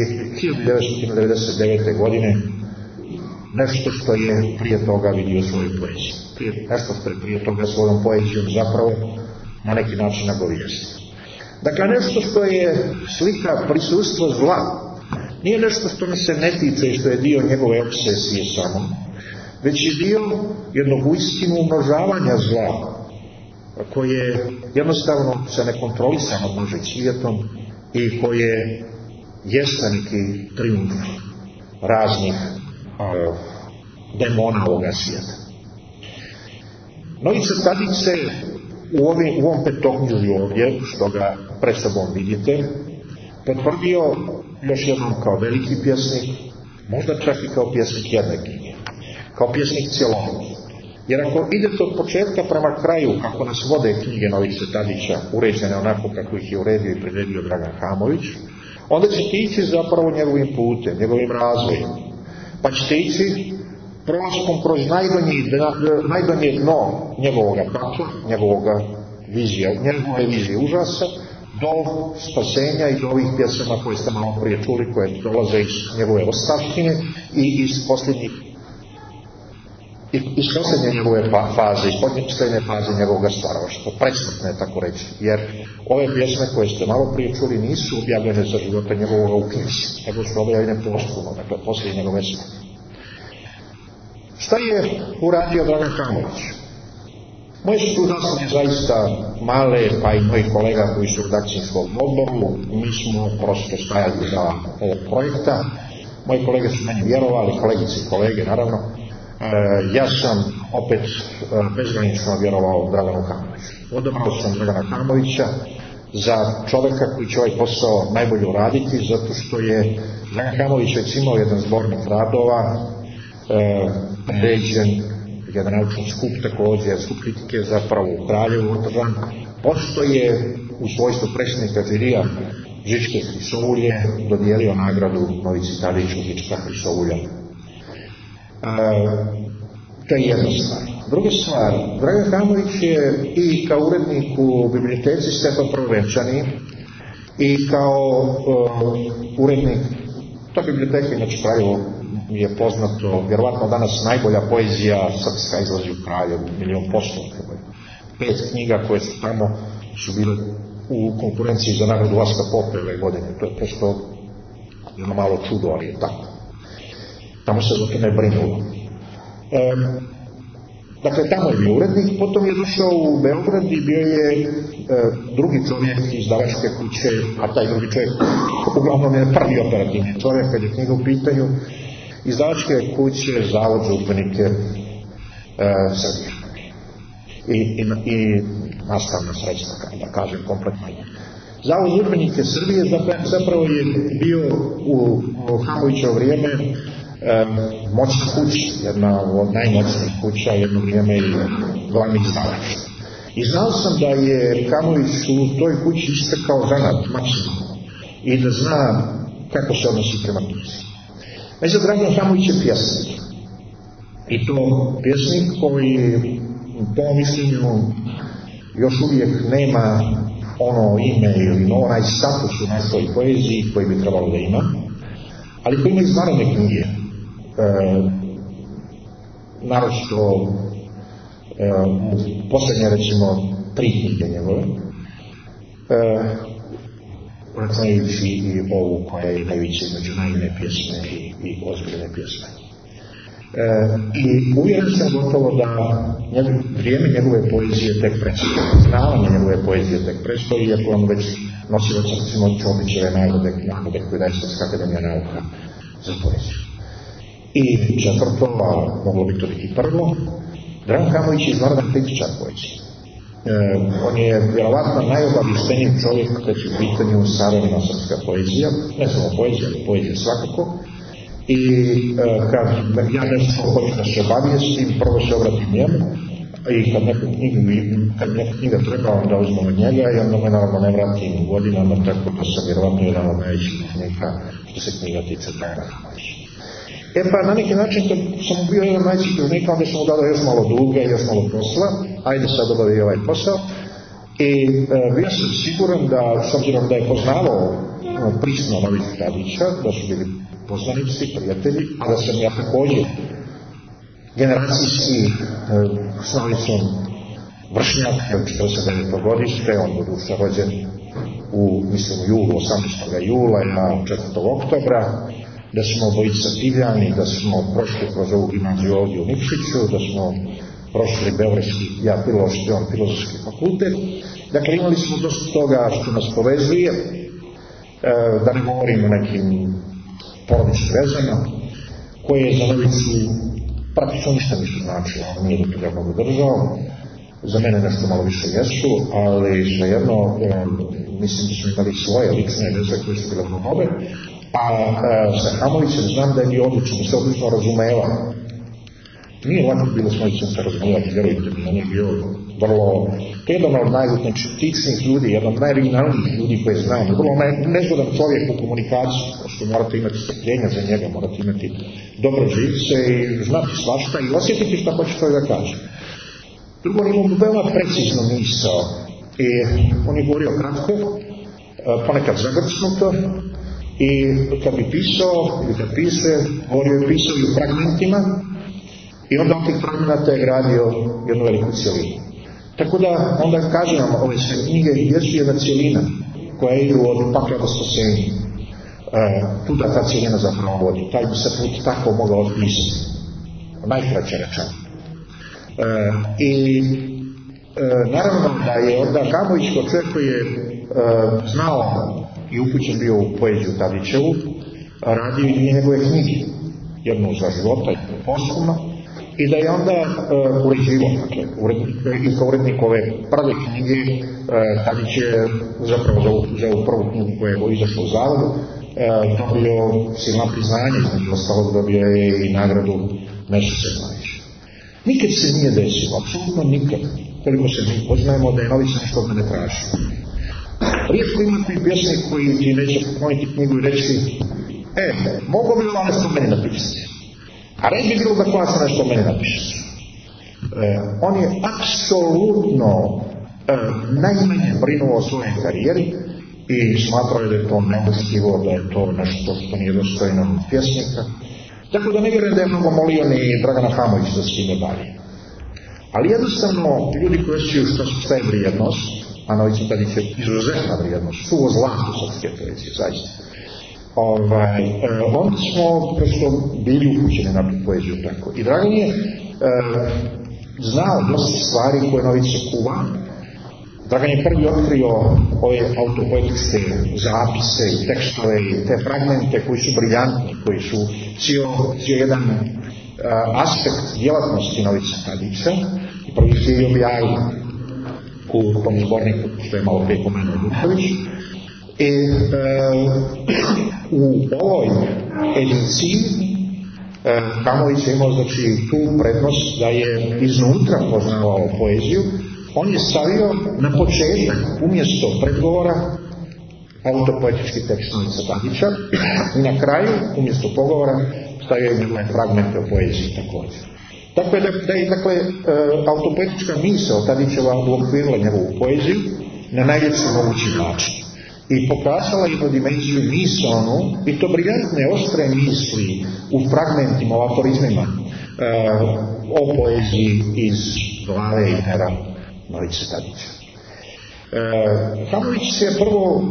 1999. godine nešto što je prije toga vidio u svojoj poeziji. Nešto što je prije toga svojom poezijom zapravo na neki način nagovijestio. Dakle, nešto što je slika prisustva zla, nije nešto što mi se ne tiče i što je dio njegove obsesije samo, već je dio jednog uistinu umnožavanja zla, koje jednostavno se nekontrolisano može svijetom i koje jeste neki trijumf raznih demona ovoga svijeta. Novica Tadić se u ovom petoknjižju ovdje, što ga pred sobom vidite, potvrdio još jednom kao veliki pjesnik, možda čak i kao pjesnik jedne knjige, kao pjesnik cjeloviti. Jer ako idete od početka prema kraju, kako nas vode knjige Novice Tadića, uređene onako kako ih je uredio i priredio Dragan Hamović, onda ćete ići zapravo njegovim putem, njegovim razvojem. Pa ćete ići prolaskom kroz najdonje dno njegovog pakla, njegove vizije užasa, do spasenja i do ovih pjesama koje ste malo prije čuli, koje dolaze iz njegove ostavštine i iz posljednje njegove faze, iz posljednje faze njegovog stvaralaštva, predsmrtne tako reći, jer ove pjesme koje ste malo prije čuli nisu objavljene za života njegovog u knjizi, nego su objavljene postupno, dakle poslije njegove smrti. Šta je uradio Dragan Hamović? Moje su tu zasluge zaista male, pa i moji kolega koji su u redakcijskom odboru, mi smo prosto stajali za ovog projekta. Moji kolege su meni vjerovali, kolegice i kolege naravno. Ja sam opet bezgranično vjerovao Draganu Hamoviću. Odabrao sam Dragana Hamovića za čovjeka koji će ovaj posao najbolje uraditi, zato što je Dragan Hamović već imao jedan zbornik radova, ređen, jedan naučni skup također, skup kritike zapravo u Kraljevu održan, pošto je u svojstvu predsjednika žirija Žičke Hrisoulje dodijelio nagradu Novici Tadiću Žička Hrisoulja. To je jedna stvar. Druga stvar, Dragan Hamović je i kao urednik u biblioteci Stefan Prvenčani i kao urednik, ta biblioteka inače Kraljevo je poznato, vjerovatno danas najbolja poezija srpska izlazi u Kraljevu, 100%. 5 knjiga koje su tamo su bile u konkurenciji za nagradu Vaska Pope ove godine. To je prosto jedno malo čudo, ali je tako. Tamo se za to ne brinulo. Dakle, tamo je bio urednik, potom je došao u Beograd i bio je drugi čovjek iz izdavačke kuće, a taj drugi čovjek uglavnom je prvi operativni čovjek kad je knjiga u pitanju, izdavačke kuće Zavod za udžbenike Srbije i nastavna sredstva, da kažem kompletno. Zavod za udžbenike Srbije zapravo je bio u Hamovićevo vrijeme moćna kuća, jedna od najmoćnijih kuća, jedno vrijeme i glavni izdavač. I znao sam da je Hamović u toj kući istekao zanat maksimalno i da zna kako se odnosi prema tuci. Za Dragan Hamović je pjesnik. I to pjesnik koji po mišljenju još uvijek nema ono ime ili onaj status u našoj poeziji koji bi trebalo da ima, ali koji ima izvanredne knjige. Naročito posljednje recimo 3 knjige njegove, računajući i ovu koja je najviše između naivne pjesme i ozbiljne pjesme. I uvjeren sam gotovo da vrijeme njegove poezije tek predstoji, znavanje njegove poezije tek predstoji, iako on već nosilac recimo Čopićeve nagrade koju daje Srpska akademija nauka za poeziju. I četvrto, a moglo bi to biti prvo, Dragan Hamović je izvanredan kritičar poezije. On je vjerovatno najobavješteniji čovjek kad je u pitanju savremena srpska poezija, ne samo poezija, ali poezija svakako. I kad ja nešto hoću da se obavijestim, prvo se obratim njemu, i kad neka knjiga treba, onda uzmem od njega i onda me naravno ne vratim godinama, tako da sam vjerovatno jedan od najvećih knjiga što se knjiga tiče Dragana Hamovića. Pa na neki način kad sam bio jedan od najvećih knjiga, onda sam mu dao još malo duge, još malo posla, ajde sad obavi ovaj posao. I bio sam siguran da, s obzirom da je poznavao prisno Novicu Tadića, da su bili poznanici, prijatelji, a da sam ja također generacijski s Novicom vršnjak, 49. godište, on buduće rođen u, mislim, julu, 18. jula, ja 4. oktobra, da smo obojica Divljani, da smo prošli kroz ovu gimnaziju ovdje u Nikšiću, da smo prošli Beogradski, ja filološki, on filozofski fakultet. Dakle, imali smo dosta toga što nas povezuje, da ne govorim o nekim porodičnim vezama, koje je za Novicu praktično ništa nisu značilo, on nije do toga mnogo držao, za mene nešto malo više jesu, ali svejedno, mislim da smo imali svoje lične veze koje su bile mnogobe, a sa Hamovićem znam da je bio odličan, da se odlično razumeva. Nije lako bilo s Novicom se razumevati, vjerujte mi, on je bio vrlo, to je jedan od najautentičnijih ljudi, jedan od najoriginalnijih ljudi koje znam, vrlo nezgodan čovjek u komunikaciji, što morate imati strpljenja za njega, morate imati dobro živce i znati svašta i osjetiti šta hoće čovjek da kaže. Drugo, on imao veoma precizno misao i on je govorio kratko, ponekad zagrcnuto, i kad bi pisao, ili kad piše, govorio je pisao i u fragmentima, i onda od tih fragmenta je gradio jednu veliku cijelinu. Tako da onda kažem vam, ove sve knjige jesu jedna cijelina koja idu od pakla do spasenja. Tu da ta cijelina zapravo vodi. Taj bi se put tako mogao odpisati. Najkraće rečeno. I naravno da je onda Hamović kao čovjek koji je znao i upućen bio u poeziju Tadićevu, radio i njegove knjige. Jednu za života i poslovno. I da je onda uređivo, dakle, i kao urednik ove prve knjige, Tadić je zapravo za ovu prvu knjigu koja je izašla u zavodu, dobio silna priznanje, znači ostalog dobio je i nagradu Meša Sedmanića. Nikad se nije desilo, apsolutno nikad, koliko se mi poznajemo, da je Novica nešto od mene tražio. Rijetko imate i pjesnik koji ti neće pokloniti knjigu i reći, mogu bi ovo nešto meni napisati. A red bi bilo da klasa nešto meni napiše. On je apsolutno najmanje brinuo o svojoj karijeri i smatrao je da je to nedostigo, da je to nešto što nije dostojno pjesnika. Tako da ne vjerujem da je mnogo molio ni Dragana Hamovića da se time bavi. Ali jednostavno, ljudi koji osjećaju šta je vrijednost, a Novica Tadić je izuzetna vrijednost, suvo zlato srpske poezije, zaista. Onda smo prosto bili upućeni na tu poeziju tako. I Dragan je znao dosta stvari koje Novica kuva. Dragan je prvi otkrio ove autopoetičke zapise i tekstove i te fragmente koji su briljantni, koji su cijel jedan aspekt djelatnosti Novice Tadića. I prvi se je objavio u tom zborniku što je malo prije pomenuo Duković. I u ovoj ediciji Hamović je imao znači tu prednost da je iznutra poznavao poeziju on je stavio na početak, umjesto predgovora, autopoetički tekst Novice Tadića i na kraju, umjesto pogovora, stavio je njegove fragmente o poeziji također. Tako da je autopoetička misao Tadićeva uokvirila njegovu poeziju na najljepši mogući način i pokazala jednu dimenziju misaonu, i to briljantne, ostre misli u fragmentima, o aforizmima o poeziji iz glave i pera Novice Tadića. Hamović se prvo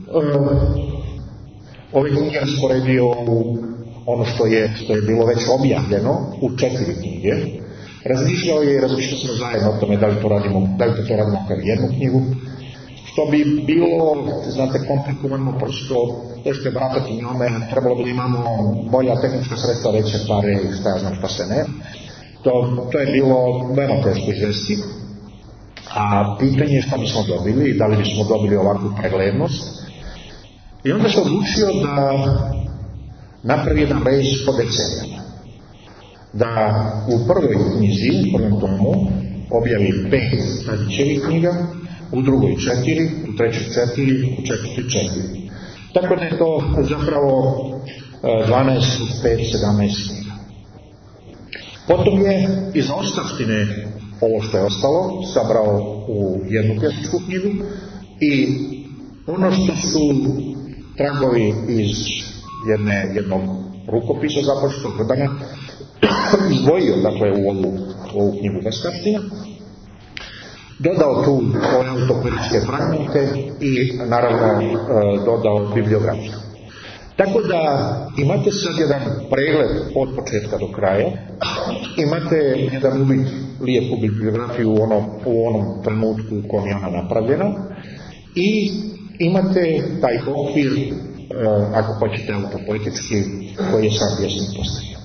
ove knjige rasporedio u ono što je bilo već objavljeno u 4 knjige. Razmišljao je i razmišljao smo zajedno o tome da li to radimo kao jednu knjigu, što bi bilo, znate, komplikovano, prosto teško je bratati njome, trebalo bi da imamo bolja tehnička sredstva, veće pare i šta ja znam šta se ne. To je bilo veoma teško izvesti. A pitanje je šta bismo dobili i da li bismo dobili ovakvu preglednost. I onda se odlučio da napravi jedan rez po decenijama. Da u prvoj knjizi, u prvom tomu, objavi 5 Tadićevih knjiga, u drugoj 4, u trećoj 4, u četvrtoj 4. Tako da je to zapravo 12 plus 5, 17 knjiga. Potom je iz ostavštine ovo što je ostalo sabrao u jednu pjesničku knjigu i ono što su tragovi iz jednog rukopisa započetog Vrbanja izdvojio, dakle, u ovu knjigu Ostavština, dodao tu ove autopoetičke fragmente i naravno dodao bibliografiju. Tako da imate sad jedan pregled od početka do kraja, imate jedan uvid lijepu bibliografiju u onom trenutku u kojem je ona napravljena i imate taj okvir, ako hoćete autopoetički, koji je sam pjesnik postavio.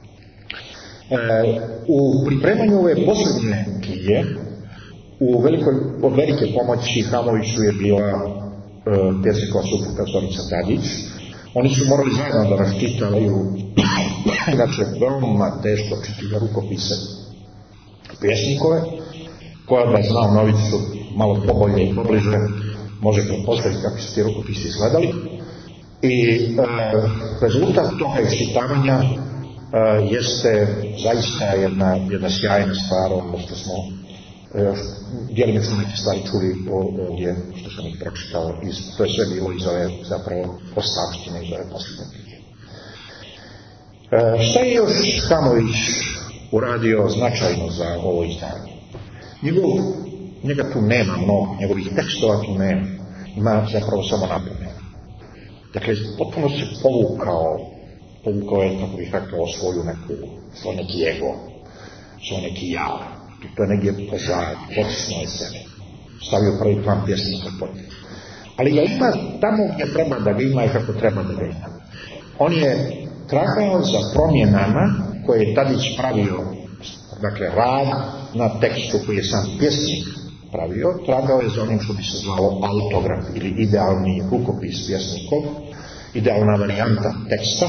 U pripremanju ove posljednje knjige od velike pomoći Hamoviću je bila pjesnikova supruga Zorica Tadić. Oni su morali zajedno da raščitavaju inače veoma teško čitljive rukopise pjesnikove, koja da zna Novicu malo pobolje i pobliže može pretpostaviti kako su ti rukopisi izgledali. I rezultat toga iščitavanja jeste zaista jedna sjajna stvar, ono što smo djelimično neke stvari čuli ovdje što sam ih pročitao, to je sve bilo iz ove zapravo ostavštine, iz ove posljednje knjige. Šta je još Hamović uradio značajno za ovo izdanje? Njega tu nema mnogo, njegovih tekstova tu nema, ima zapravo samo napomenu. Dakle, potpuno se povukao je, kako bih rekao, svoj neki ego, svoj neki ja. To je negdje potisnuo je sebe. Stavio prvi plan pjesnika potim. Ali ga ima tamo gdje treba da ga ima i kako treba da ga ima. On je tragao za promjenama koje je Tadić pravio, dakle rad na tekstu koji je sam pjesnik pravio, tragao je za onim što bi se zvalo autograf ili idealni rukopis pjesnikov, idealna varijanta teksta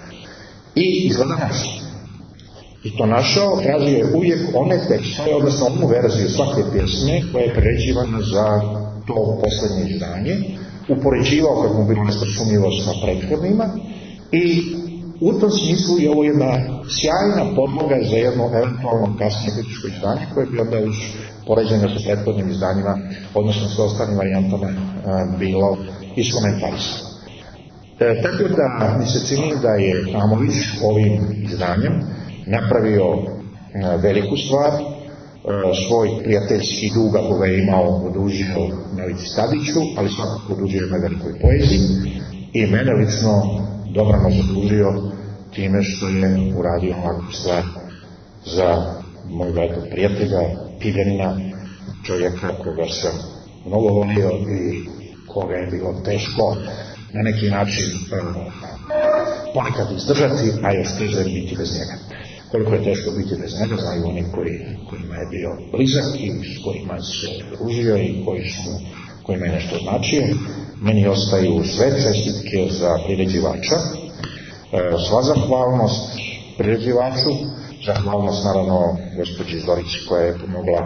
i izgleda našao. I to našao, tražio je uvijek one tekstove, odnosno onu verziju svake pjesme koja je priređivana za to posljednje izdanje, upoređivao kako mu bilo nešto sumnjivo sa prethodnima i u tom smislu je ovo jedna sjajna podloga za jedno eventualno kasnije kritičko izdanje koje bi onda uz poređenje sa prethodnim izdanjima, odnosno sa ostalim varijantama, bilo iskomentarisano. Tako da mi se čini da je Hamović ovim izdanjem napravio veliku stvar, svoj prijateljski dug ako ga je imao odužio Novici Tadiću, ali svakako odužio je na velikoj poeziji i mene lično dobrano zadužio time što je uradio ovakvu stvar za moj velikog prijatelja, Piganina, čovjeka koga sam mnogo volio i koga je bilo teško na neki način ponekad izdržati, a još teže biti bez njega. Koliko je teško biti bez njega, znaju oni kojima je bio blizak i s kojima se družio i kojima je nešto značio. Meni ostaju sve čestitke za priređivača, sva zahvalnost priređivaču, zahvalnost naravno gospođi Zorici koja je pomogla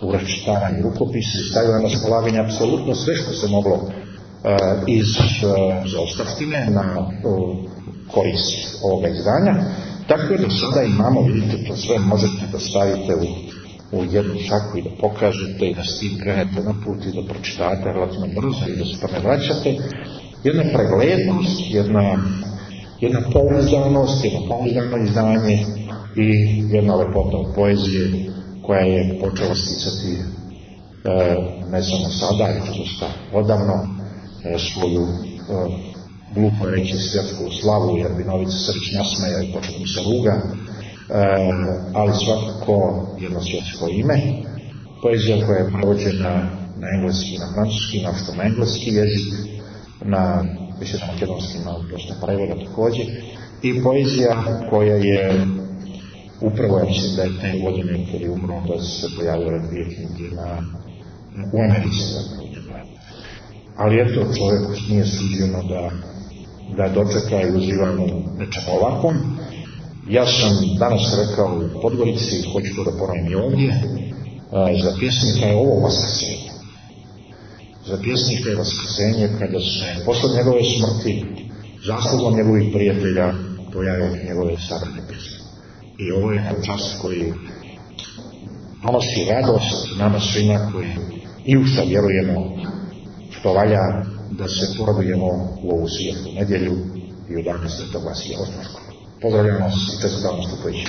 uračitavanje rukopisa i stavio na raspolaganje apsolutno sve što se moglo iz zaostavštine na korist ovoga izdanja. Tako da sada imamo, vidite, to sve možete da stavite u jednu šaku i da pokažete i da s tim krenete na put i da pročitate relativno brzo i da se pa ne vraćate. Jedna preglednost, jedna pouzdanost, jedno pouzdano izdanje i jedna lepota od poezije koja je počela sticati ne samo sada, već dosta odavno svoju glupo reći svjetsku slavu, jer bi Novica Srdić nasmeja i počet mi se ruga, ali svakako jedno svjetsko ime. Poezija koja je prevođena na engleski i na francuski, našto na engleski jezik, na više na makedonski ima dosta prevoda također, i poezija koja je upravo, ja mislim da je te godine kad je umro, da se pojavila 2 knjige u Americi zapravo. Ali eto, čovjeku nije suđeno da dočeka i uživa u nečem ovakvom. Ja sam danas rekao u Podgorici, hoću to da ponovim i ovdje, za pjesnika je ovo vaskrsenje. Za pjesnika je vaskrsenje kada se posle njegove smrti zaslugom njegovih prijatelja pojavio njegove sabrane pjesme. I ovo je čas koji donosi radost nama svima koji i u šta vjerujemo što valja da se poradujemo u ovu svijetlu nedjelju i u danu Svetog Vasilija Ostroškog. Pozdravljamo vas i čestitam nastupajući.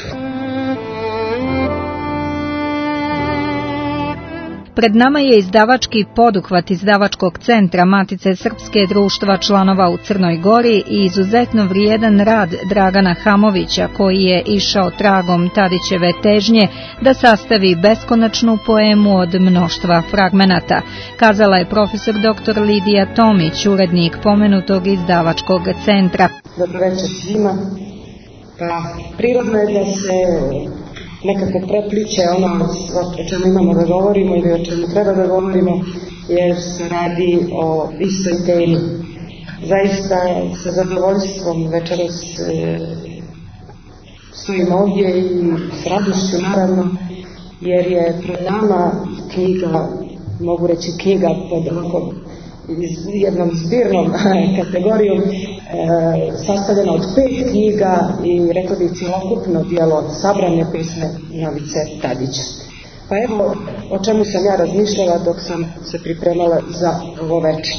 Pred nama je izdavački poduhvat izdavačkog centra Matice Srpske društva članova u Crnoj Gori i izuzetno vrijedan rad Dragana Hamovića koji je išao tragom Tadićeve težnje da sastavi beskonačnu poemu od mnoštva fragmenata, kazala je profesor dr. Lidija Tomić, urednik pomenutog izdavačkog centra.
Dobro večer svima. Prirodno je da se nekako prepliče ono o čemu imamo da govorimo ili o čemu treba da govorimo, jer se radi o istoj temi. Zaista sa zadovoljstvom večeras stojim ovdje i s radošću naravno, jer je pred nama knjiga, mogu reći knjiga pod jednom zbirnom kategorijom, sastavljena od 5 knjiga i rekla bih cjelokupno djelo sabrane pjesme Novice Tadića. Pa evo o čemu sam ja razmišljala dok sam se pripremala za ovo večer.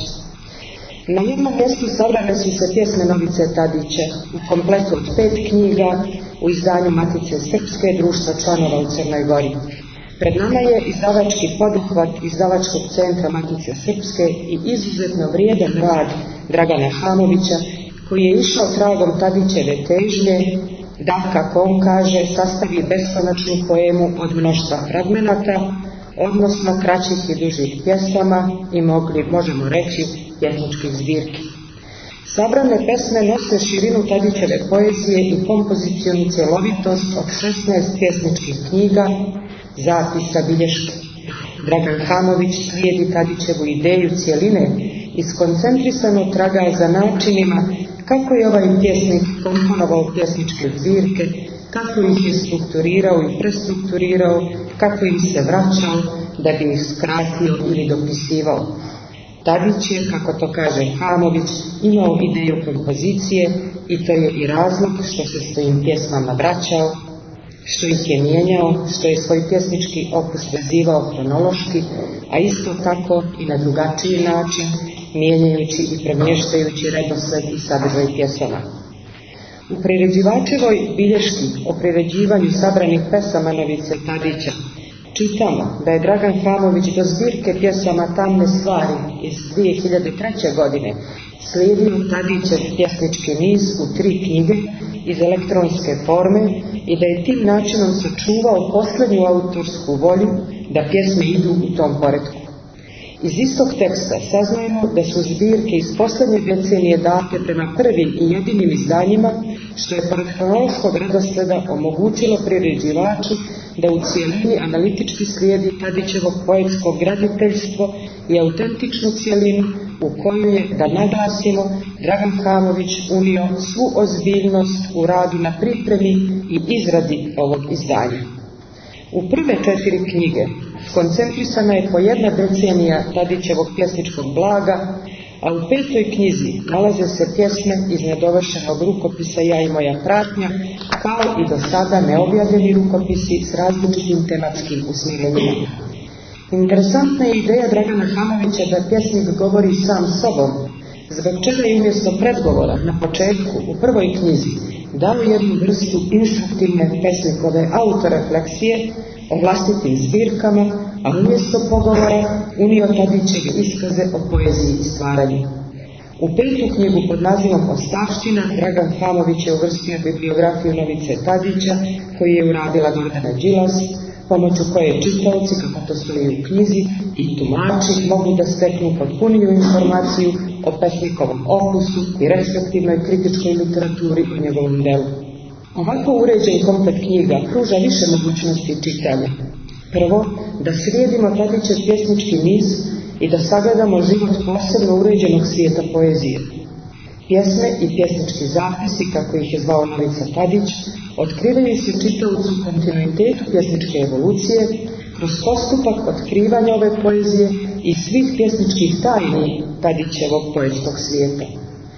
Na jednom mjestu sabrane su se pjesme Novice Tadića u kompletu od 5 knjiga u izdanju Matice Srpske društva članova u Crnoj Gori. Pred nama je izdavački poduhvat izdavačkog centra Matice Srpske i izuzetno vrijedan rad Dragana Hamovića koji je išao tragom Tadićeve težnje da, kako on kaže, sastavi beskonačnu poemu od mnoštva fragmenata, odnosno kraćih i dužih pjesama i možemo reći pjesničkih zbirki. Sabrane pesme nose širinu Tadićeve poezije i kompozicionu cjelovitost od 16 pjesničkih knjiga, zapisa, bilješke. Dragan Hamović slijedi Tadićevu ideju cijeline i skoncentrisano traga za načinima kako je ovaj pjesnik komponovao pjesničke zbirke, kako ih je strukturirao i prestrukturirao, kako ih se vraćao da bi ih skratio ili dopisivao. Tadić je, kako to kaže Hamović, imao ideju kompozicije i to je i razlog što se s tim pjesmama vraćao, što ih je mijenjao, što je svoj pjesnički opus vezivao kronološki, a isto tako i na drugačiji način, mijenjajući i premještajući redosled i sadržaj pjesama. U priređivačevoj bilješki o priređivanju sabranih pesama Novice Tadića čitamo da je Dragan Hamović do zbirke pjesama Tamne stvari iz 2003. godine slijedio Tadićev pjesnički niz u 3 knjige iz elektronske forme i da je tim načinom sačuvao posljednju autorsku volju da pjesme idu u tom poretku. Iz istog teksta saznajemo da su zbirke iz posljednje decenije date prema prvim i jedinim izdanjima, što je pored kronološkog redosleda omogućilo priređivaču da u cijelini analitički slijedi Tadićevo poetsko graditeljstvo i autentičnu cijelinu u koju je, da naglasimo, Dragan Hamović unio svu ozbiljnost u radu na pripremi i izradi ovog izdanja. U prve 4 knjige skoncentrisana je po jedna decenija Tadićevog pjesničkog blaga, a u 5. knjizi nalaze se pjesme iz nedovršenog rukopisa Ja i moja pratnja, kao i do sada neobjavljeni rukopisi s različitim tematskim usmjerenjima. Interesantna je ideja Dragana Hamovića da pjesnik govori sam sobom, zbog čega je umjesto predgovora na početku u prvoj knjizi dao jednu vrstu instruktivne pesnikove autorefleksije o vlastitim zbirkama, a umjesto pogovora unio Tadićeve iskaze o poeziji i stvaranju. U 5. knjigu pod nazivom Ostavština Dragan Hamović je uvrstio bibliografiju Novice Tadića, koju je uradila Gordana Đilas, pomoću koje čitaoci, kako to stoji u knjizi, i tumači mogu da steknu potpuniju informaciju o pesnikovom opusu i respektivnoj kritičkoj literaturi u njegovom delu. Ovako uređen komplet knjiga pruža više mogućnosti čitanja. Prvo, da slijedimo Tadićev pjesnički niz i da sagledamo život posebno uređenog svijeta poezije. Pjesme i pjesnički zapisi, kako ih je zvao Novica Tadić, otkrivaju se čitaocu u kontinuitetu pjesničke evolucije, kroz postupak otkrivanja ove poezije i svih pjesničkih tajni Tadićevog poetskog svijeta.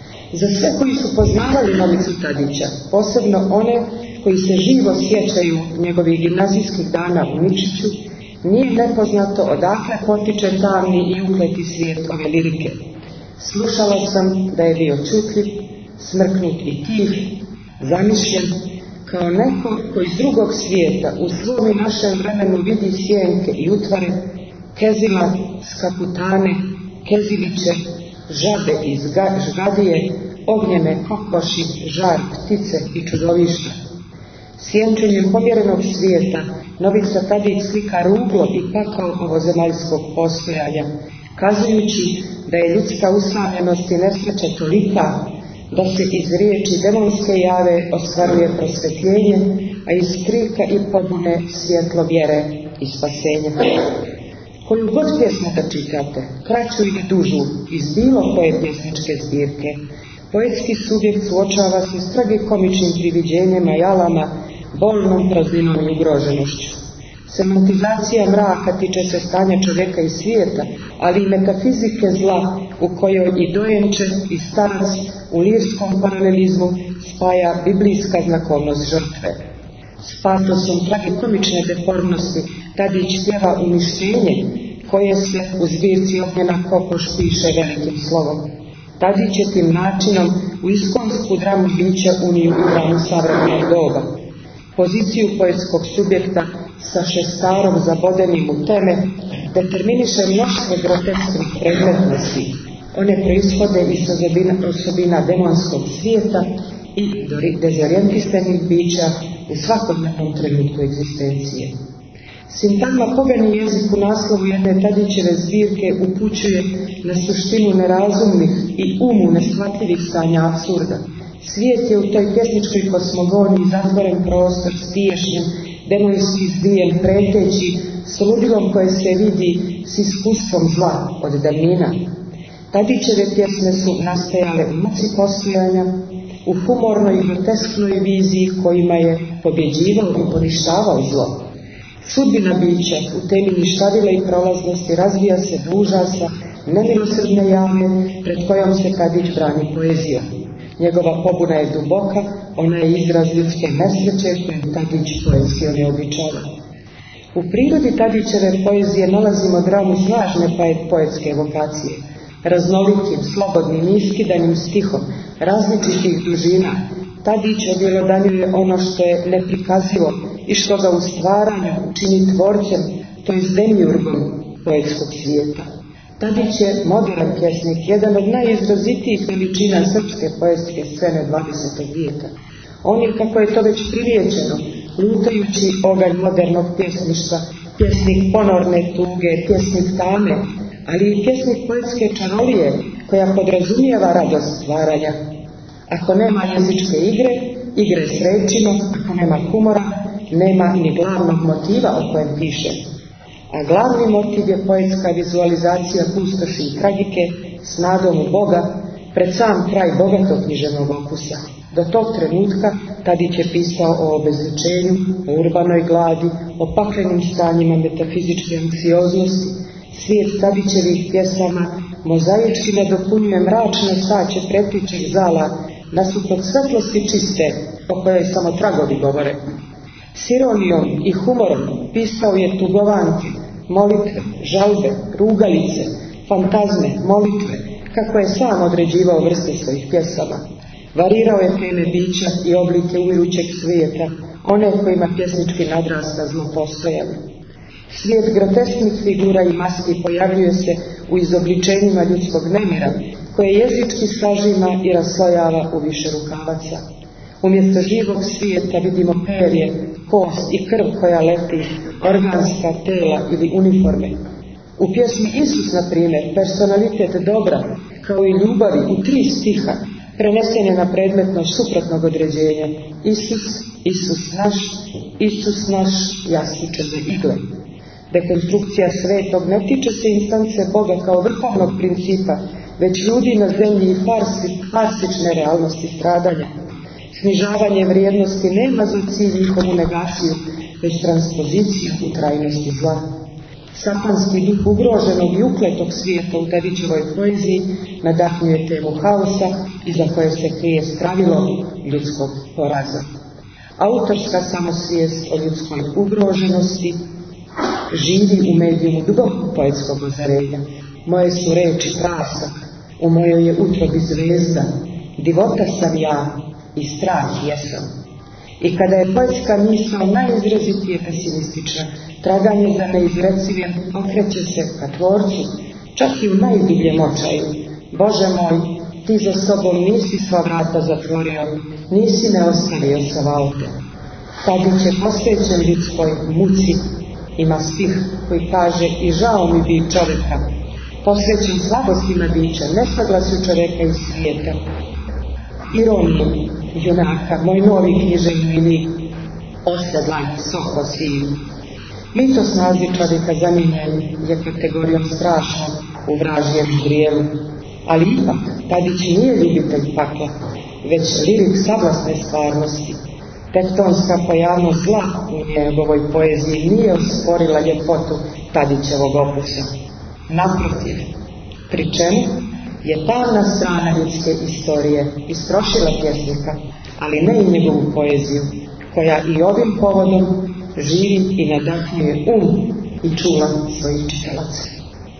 Za sve koji su poznavali Novicu Tadića, posebno one koji se živo sjećaju njegovih gimnazijskih dana u Ničiću, nije nepoznato odakle potiče tamni i ukleti svijet ove lirike. Slušala sam da je bio čutljiv, smrknut i tih, zamišljen, kao neko koji iz drugog svijeta u svom i našem vremenu vidi sjenke i utvare, kezila, skaputane, keziliće, žabe i žgadije, ognjene kokoši, žar, ptice i čudovišta. Sjenčenjem pomjerenog svijeta Novica Tadić slika ruglo i pakao ovozemaljskog postojanja, kazujući da je ljudska usamljenost i nesreća tolika da se iz riječi demonske jave ostvaruje prosvjetljenje, a iz krika i pobune svjetlo vjere i spasenja. Koju god pjesmu da čitate, kraću ili dužu, iz bilo koje pjesničke zbirke, poetski subjekt suočava se s tragikomičnim priviđenjima i alama, bolnom prazninom i ugroženošću. Semantizacija mraka tiče se stanja čovjeka i svijeta, ali i metafizike zla u kojoj i dojenče i starac u lirskom paralelizmu spaja biblijska znakovnost žrtve. S patosom tragikomične deformnosti Tadić pjeva uništenje koje se u zbirci Ognjena kokoš piše velikim slovom. Tadić je tim načinom u iskonsku dramu bića uniju u dramu savremenog doba. Poziciju poetskog subjekta sa šestarom zabodenim u teme determiniše mnoštvo grotesknih predmetnosti. One proishode iz osobina demonskog svijeta i dezorijentistanih bića u svakodnevnom trenutku egzistencije. Sintagma pogani jezik u naslovu jedne Tadićeve zbirke upućuje na suštinu nerazumnih i umu neshvatljivih stanja apsurda. Svijet je u toj pjesničkoj kosmogoniji zatvoren prostor stiješnjen, demonski zvijen, preteći, s ludilom koje se vidi s iskustvom zla od davnina. Tadićeve pjesme su nastajale u muci postojanja, u humornoj i grotesknoj viziji kojima je pobjeđivao i poništavao zlo. Sudbina bića u temi ništavila i prolaznosti razvija se do užasa nemilosrdne jame pred kojom se Tadić brani poezija. Njegova pobuna je duboka, ona je izraz ljudske nesreće koju Tadić poezija oneobičava. U prirodi Tadićeve poezije nalazimo dramu snažne poetske evokacije, raznolikim, slobodnim i iskidanim stihom, različitih dužina. Tadić objelodanjuje ono što je neprikazivo i što ga u stvaranju čini tvorcem, to je demiurgom poetskog svijeta. Tadić je modern pjesnik, jedan od najizrazitijih veličina srpske poetske scene 20. vijeka. On je, kako je to već prilijećeno, lutajući oganj modernog pjesništva, pjesnik ponorne tuge, pjesnik tame, ali i pjesnik poetske čarolije koja podrazumijeva radost stvaranja. Ako nema jezičke igre s rečima, ako nema humora, nema ni glavnog motiva o kojem piše. A glavni motiv je poetska vizualizacija pustoši i tragike s nadom u Boga pred sam kraj bogatog književnog opusa. Do tog trenutka Tadić je pisao o obezličenju, o urbanoj gladi, o paklenim stanjima metafizičke anksioznosti. Svijet Tadićevih pjesama mozaički nadopunjuje mračne staće pretličnih zala nasuprot svetlosti čiste, o kojoj samo tragovi govore. S ironijom i humorom pisao je tugovanke, molitve, žalbe, rugalice, fantazme, molitve, kako je sam određivao vrste svojih pjesama. Varirao je teme bića i oblike umirućeg svijeta, one kojima pjesnički nadrasta zlo postojanje. Svijet grotesknih figura i maski pojavljuje se u izobličenjima ljudskog nemira, koje jezički sažima i raslojava u više rukavaca. Umjesto živog svijeta vidimo perje, kost i krv koja leti, organska tela ili uniforme. U pjesmi Isus, na primjer, personalitet dobra, kao i ljubavi u 3 stiha, prenesen je na predmetno suprotnog određenja. Isus, Isus naš, jastuče za igle. Dekonstrukcija svetog ne tiče se instance Boga kao vrhovnog principa, već ljudi na zemlji i farsične realnosti stradanja. Snižavanje vrijednosti nema za cilj njihovu negaciju, već transpoziciju u trajnosti zla. Satanski duh ugroženog i ukletog svijeta u Tadićevoj poeziji nadahnjuje temu haosa iza koje se krije stravilo ljudskog poraza. Autorska samosvijest o ljudskoj ugroženosti živi u medijumu dubokog poetskog ozarenja. Moje su reči prasak, u mojoj je utrobi zvezda, divota sam ja i strah jesam. I kada je poetska misao najizrazitije pesimistična, traganje za neizrecivim okreće se ka tvorcu, čak i u najdubljem očaju. Bože moj, ti za sobom nisi sva vrata zatvorio, nisi me ostavio sa valte. Tadić je posvećen ljudskoj muci, ima stih koji kaže i žao mi bi čovjeka, posvećen slabostima bića, nesaglasju čovjeka i svijeta. Ironiju junaka, moj novi književni lik, osedlan soko siv. Mit o snazi čovjeka zamijenjen je kategorijom strašnom u vražjem grijelu, ali ipak Tadić nije ljubitelj pakla, već lirik savlasne stvarnosti. Tektonska pojavnost zla u njegovoj poeziji nije osporila ljepotu Tadićevog opusa. Naprotiv, pri čemu je tamna strana ljudske istorije istrošila pjesnika, ali ne i njegovu poeziju, koja i ovim povodom živi i nadahnjuje i čula svojih čitalaca.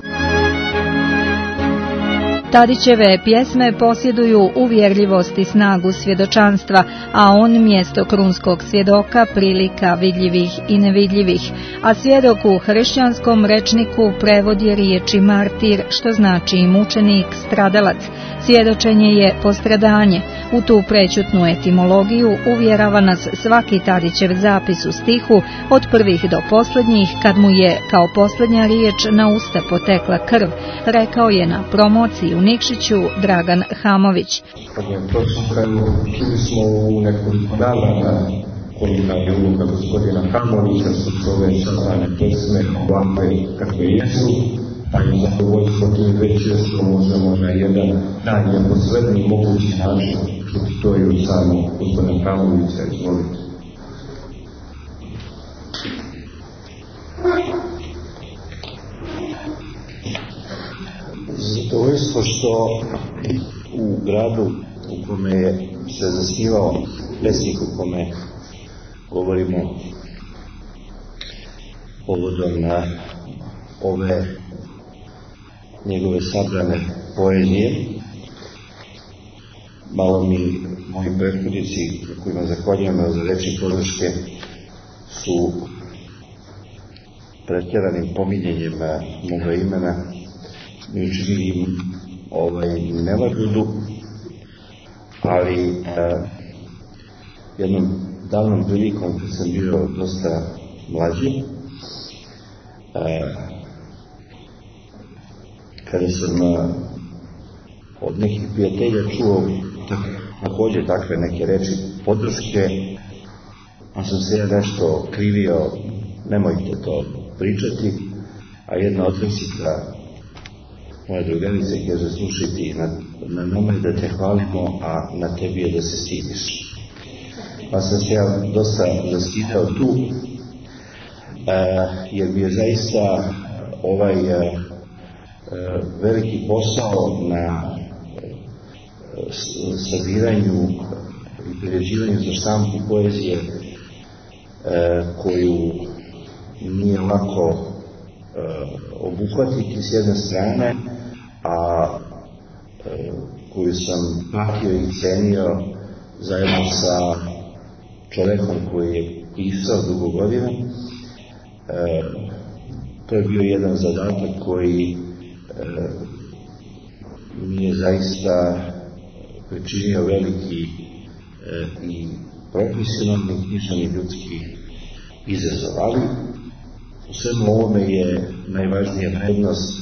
Tadićeve pjesme posjeduju uvjerljivost i snagu svjedočanstva, a on mjesto krunskog svjedoka prilika vidljivih i nevidljivih, a svjedok u hrišćanskom rečniku prevod je riječi martir, što znači i mučenik, stradalac. Svjedočenje je postradanje. U tu prećutnu etimologiju uvjerava nas svaki Tadićev zapis u stihu, od prvih do posljednjih, kad mu je kao posljednja riječ na usta potekla krv, rekao je na promociji u Nikšiću Dragan Hamović.
Čuli smo u nekoliko navrata kolika je uloga gospodina Hamovića su ove sabrane pjesme ovakve kakve jesu, pa i zadovoljstvo tim već što možemo na jedan najneposredniji mogući način čuti to i od samog gospodina Hamovića. Izvolite.
Zadovoljstvo što u gradu u kome je se zasnivao pesnik u kome govorimo povodom na ove njegove sabrane poezije. Malo mi moji prethodnici kojima zahvaljujem za reči podrške su pretjeranim pominjenjem moga imena mi učinili nelagodu, ali jednom davnom prilikom kad sam bio dosta mlađi, kada sam od nekih prijatelja čuo također takve neke reči podrške, a sam se ja nešto krivio, nemojte to pričati, a jedna odvesika
moja drugarica, kaže, slušaj ti, na nama je da te hvalimo, a na tebi je da se stidiš. Pa sam se ja dosta zastidao tu, jer bi je zaista ovaj veliki posao na sabiranju i priređivanju za štampu poezije, koju nije lako obuhvatiti s jedne strane, a koju sam pratio i cenio zajedno sa čovekom koji je pisao dugo godina. To je bio jedan zadatak koji mi je zaista pričinio veliki i profesionalni, književni, ljudski izazov. Ali u svemu ovome je najvažnija vrednost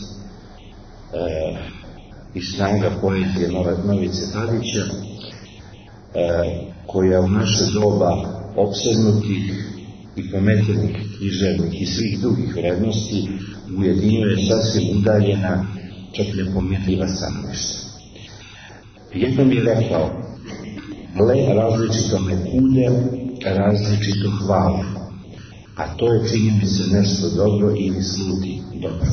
i snaga poezije Novice Tadića, koja u naše doba opsednutih i pometenih književnih i svih drugih vrednosti ujedinjuje sasvim udaljena, čak nepomirljiva stanovišta. Jednom je rekao: različito me kude, različito hvale, a to je, čini mi se, nešto dobro ili sluti dobro.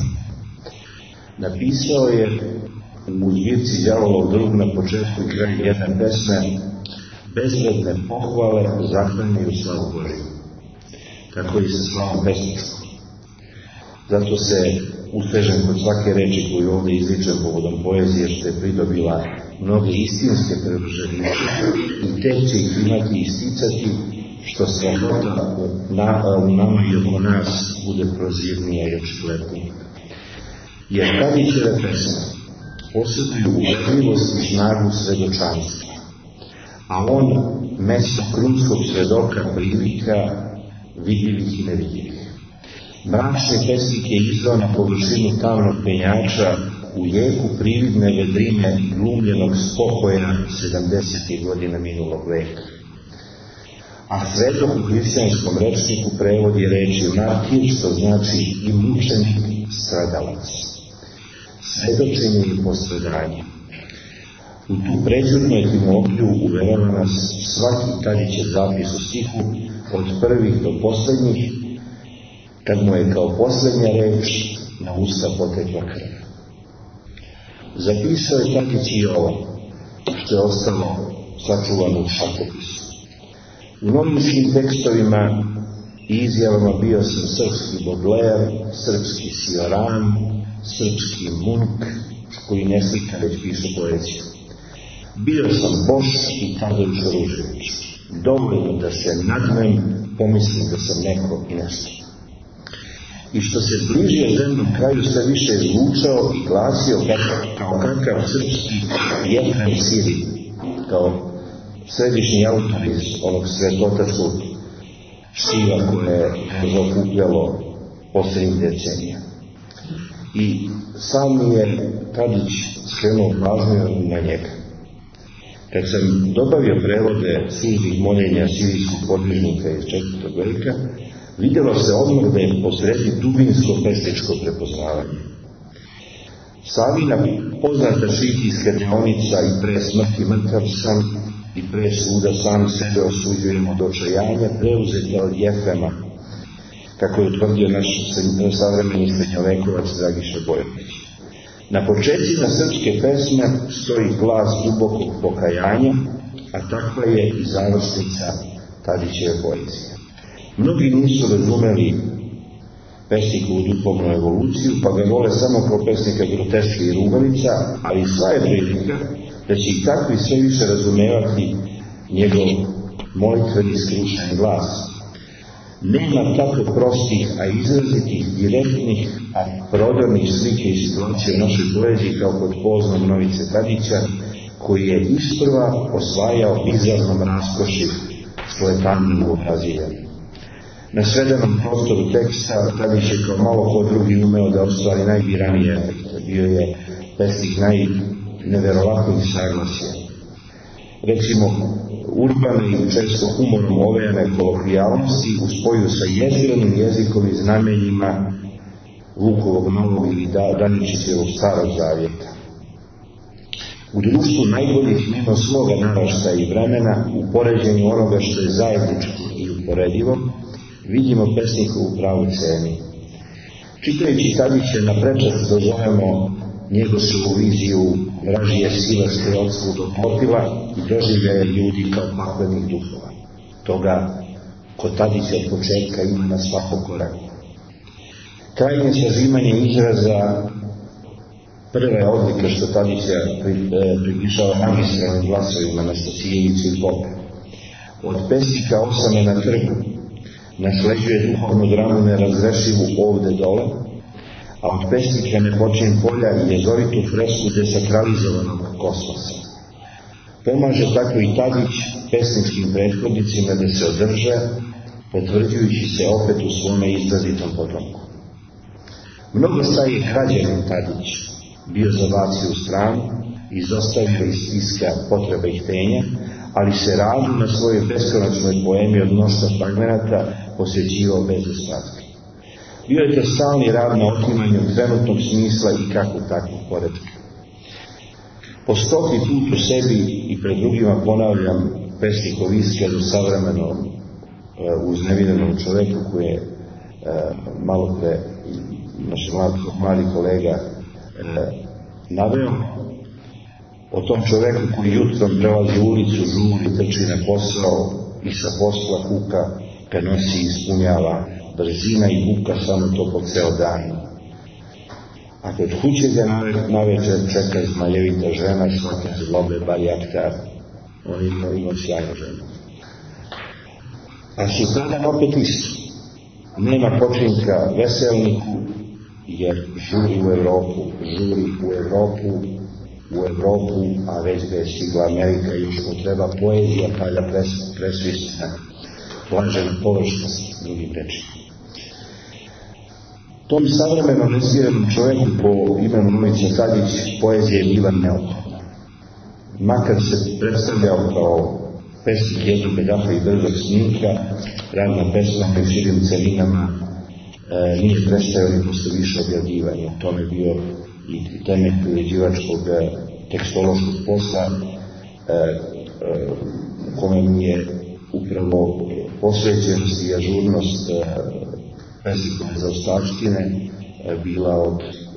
Napisao je u zbirci Đavolov drug na početku i kraju jedne pesme: bezvredne pohvale zahranjuju slavu Božiju. Tako i sa slavom pesničkom. Zato se ustežem kod svake reči koju ovdje izličem povodom poezije, što je pridobila mnoge istinske prevrženike, i tek će ih imati isticati, što strahota u nama i oko nas bude prozirnija i očiglednija. Jer Tadićeve pesme posjeduju uverljivost i snagu svedočanstva, a on mesto krunskog svedoka prilika vidljivih i nevidljivih. Mračne pesnike izvao na površinu tamnog penjača u jeku prividne vedrine glumljenog spokoja 70. godina minulog veka. A svedok u hrišćanskom rečniku prevodi reči martir, što znači i mučenik, stradalac. Svedočenje i postradanje. U tu pređutnu etimologiju uverava nas svaki Tadićev zapis u stihu, od prvih do poslednjih, kad mu je kao posljednja reč na usta potekla krv. Zapisao je Tadić i ovo, što je ostalo sačuvano u šakopisu. U novinskim tekstovima i izjavama bio sam srpski Baudelaire, srpski Cioran, srpski Munk, koji ne slika, već piše poeziju. Bio sam Boš i Tadović Ružević. Dovoljno da se nadmem, pomislim da sam neko i nešto. I što se bližio zemnom kraju, sve više zvučao i glasio kao kakav srpski Jefrem Siri, kao središnji autor iz onog svetotačkog štiva koje je zakupljalo posljednjih decenija. I sam mi je Tadić skrenuo pažnju na njega. Kad sam dobavio prevode sužih moljenja sirijskih podvižnika iz 4. veka, vidjelo se odmah da je posredi dubinsko pesničko prepoznavanje. Savina poznata šihijska deonica i pre smrti mrtav sam i pre suda sam sebe osuđujem od očajanja, preuzeta od Jefrema, kako je utvrdio naš savremeni srednjovekovac Dragiša Bojanić. Na početcima srpske pesme stoji glas dubokog pokajanja, a takva je i završnica Tadićeve poezije. Mnogi nisu razumeli pesnikovu duhovnu evoluciju, pa ga vole samo kao pesnika groteske i rugalica, ali sva je prilika da će i takvi sve više razumevati njegov molitveni skrušen glas. Nema tako prostih, a izrazitih, direktnih, a prodornih slike i situacije u našoj poeziji kao kod poznom Novice Tadića, koji je isprva osvajao bizarnom raskoši svoje tamnim obrazivanje. Na svedenom prostoru teksta Tadić je kao malo ko drugi umeo da ostvari najbiranije efekte. Bio je pesnik najneverovatnijih saglasja. Recimo, urbane i često humorom ovejane kolokvijalnosti u spoju sa jezgranim jezikom i znamenjima Lukovog Novog ili Daničićevog Starog Zavjeta. U društvu najboljih mimo svoga naraštaja i vremena, u poređenju onoga što je zajedničko i uporedivo, vidimo pesnikovu pravu cenu. Čitajući Tadića na prečac dozovemo njegovu viziju vražije sile što je odsvud otpotila i doživljaje ljudi kao paklenih duhova. Toga kod Tadića od početka ima na svakom koraku. Krajnje sažimanje izraza prve odlike što Tadića pripišava magistralnim glasovima na Stocijevicu i Pope. Od pesnika Osame na trgu nasleđuje duhovnu dramu nerazrešivu Ovde dole, a od pesnika Ne počin polja i jezoritu fresku desakralizovanog kosmosa. Pomaže tako i Tadić pesničkim prethodnicima da se održe, potvrđujući se opet u svome izrazitom potomku. Mnogo staje krađanin Tadić bio zabacio u stranu, izostavio iz spiska potreba i htenja, ali se radu na svojoj beskonačnoj poemi od mnoštva fragmenata posvećivao bez ostatka. Bio je to stalni rad na otimanju trenutnog smisla i kakvog takvog poretka. Po 100. put u sebi i pred drugima ponavljam pesnikov iskaz u savremenom uznevirenom čoveku koji je malo pre naš mladi kolega naveo, o tom čoveku koji jutrom prelazi ulicu, žuri, trči na posao i sa posla kuka kad nosi i ispunjava brzina i buka samo to po ceo dan. A kod kuće ga navečer čeka zmajevita žena, svake zlobe bar jaktar. On ima sjajnu ženu. A sutradan opet isto. Nema počinka veselniku, jer žuri u Evropu, a već ga je stigla Amerika i još mu treba poezija, palja presvisna, blažena površnost, drugim rečima. Tom savremenom nesvirenom čovjeku po imenu Novice Tadić poezija je bila neophodna. Makar se predstavljao kao pesnik jednog bedaha i brzog snimka, rad na pesmama i širim celinama nije prestajao ni posle više objavljivanja. U tome bio i temelj priređivačkog tekstološkog posla, u kome mi je upravo posvećenost i ažurnost pesnikove zaostavštine bila od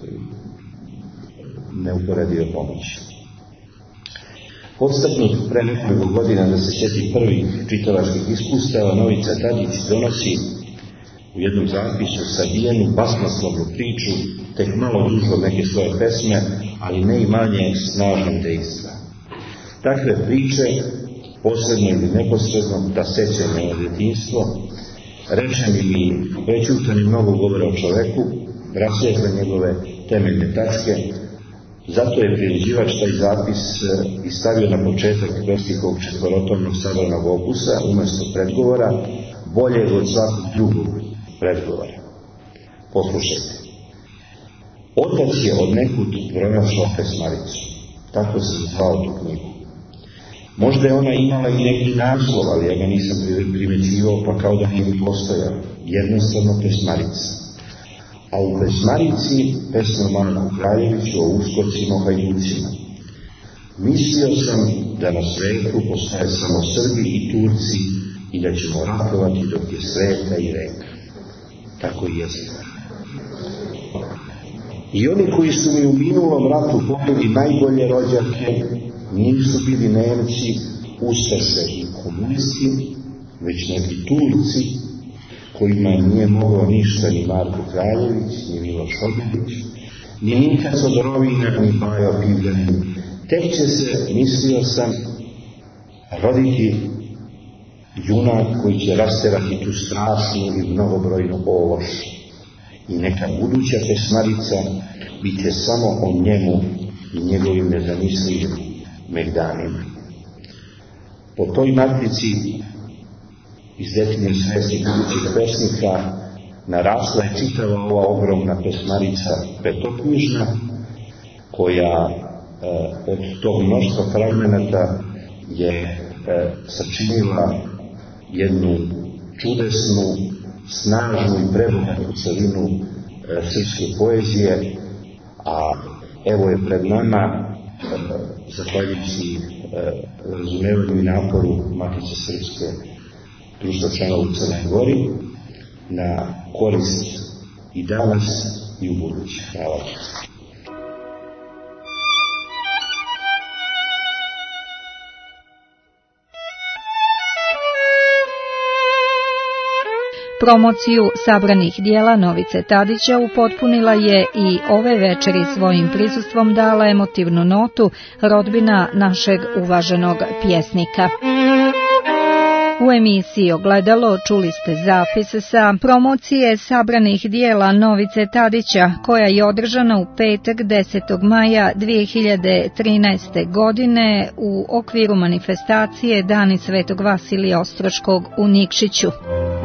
neuporedive pomoći. Podstaknut pre nekoliko godina da se sjeti prvih čitalačkih iskustava, Novica Tadić donosi u jednom zapisu sabijenu basnoslovnu priču, tek malo dužo od neke svoje pesme, ali ne i manje snažnog dejstva. Takve priče, posredno ili neposredno, da sećanje na djetinjstvo, rečeni mi prećutani mnogo govore o čoveku, rasvijetle njegove temeljne tačke, zato je priređivač taj zapis i stavio na početak Vestikovog četvorotomnog sabranog opusa umjesto predgovora, boljeg od svakog drugog predgovora. Poslušajte. Otac je od nekud pronašao pesmaricu. Tako se zvao tu knjigu. Možda je ona imala i neki naslov, ali ja ga nisam primećivao, pa kao da nije postojao. Jednostavno pesmarica. A u pesmarici pesma Marku Kraljeviću o uskocima o hajducima. Mislio sam da na svetu postoje samo Srbi i Turci i da ćemo ratovati dok je sveta i reka. Tako i jeste. I oni koji su mi u minulom ratu pobili najbolje rođake nisu bili Nemci, ustaše i komunisti, već neki Turci kojima nije mogao ništa ni Marko Kraljević, ni Miloš Obilić, ni Ninka Sodorovina, ni Bajo Pivljanin. Tek će se, mislio sam, roditi junak koji će rasterati tu strašnu i mnogobrojnu ološ. I neka buduća pesmarica bit će samo o njemu i njegovim nezamislivim megdanima. Po toj matici iz detinje svesti budućih pesnika narasla je čitava ova ogromna pesmarica petoknjižna, koja od tog mnoštva fragmenata je sačinila jednu čudesnu, snažnu i prebogatu celinu srpske poezije, a evo je pred nama, zahvaljujući razumevanju i naporu Matice Srpske društva članova u Crnoj Gori, na korist i danas i u budući. Hvala.
Promociju sabranih dijela Novice Tadića upotpunila je i ove večeri svojim prisustvom dala emotivnu notu rodbina našeg uvaženog pjesnika. U emisiji Ogledalo čuli ste zapis sa promocije sabranih dijela Novice Tadića, koja je održana u petak 10. maja 2013. godine u okviru manifestacije Dani Svetog Vasilija Ostroškog u Nikšiću.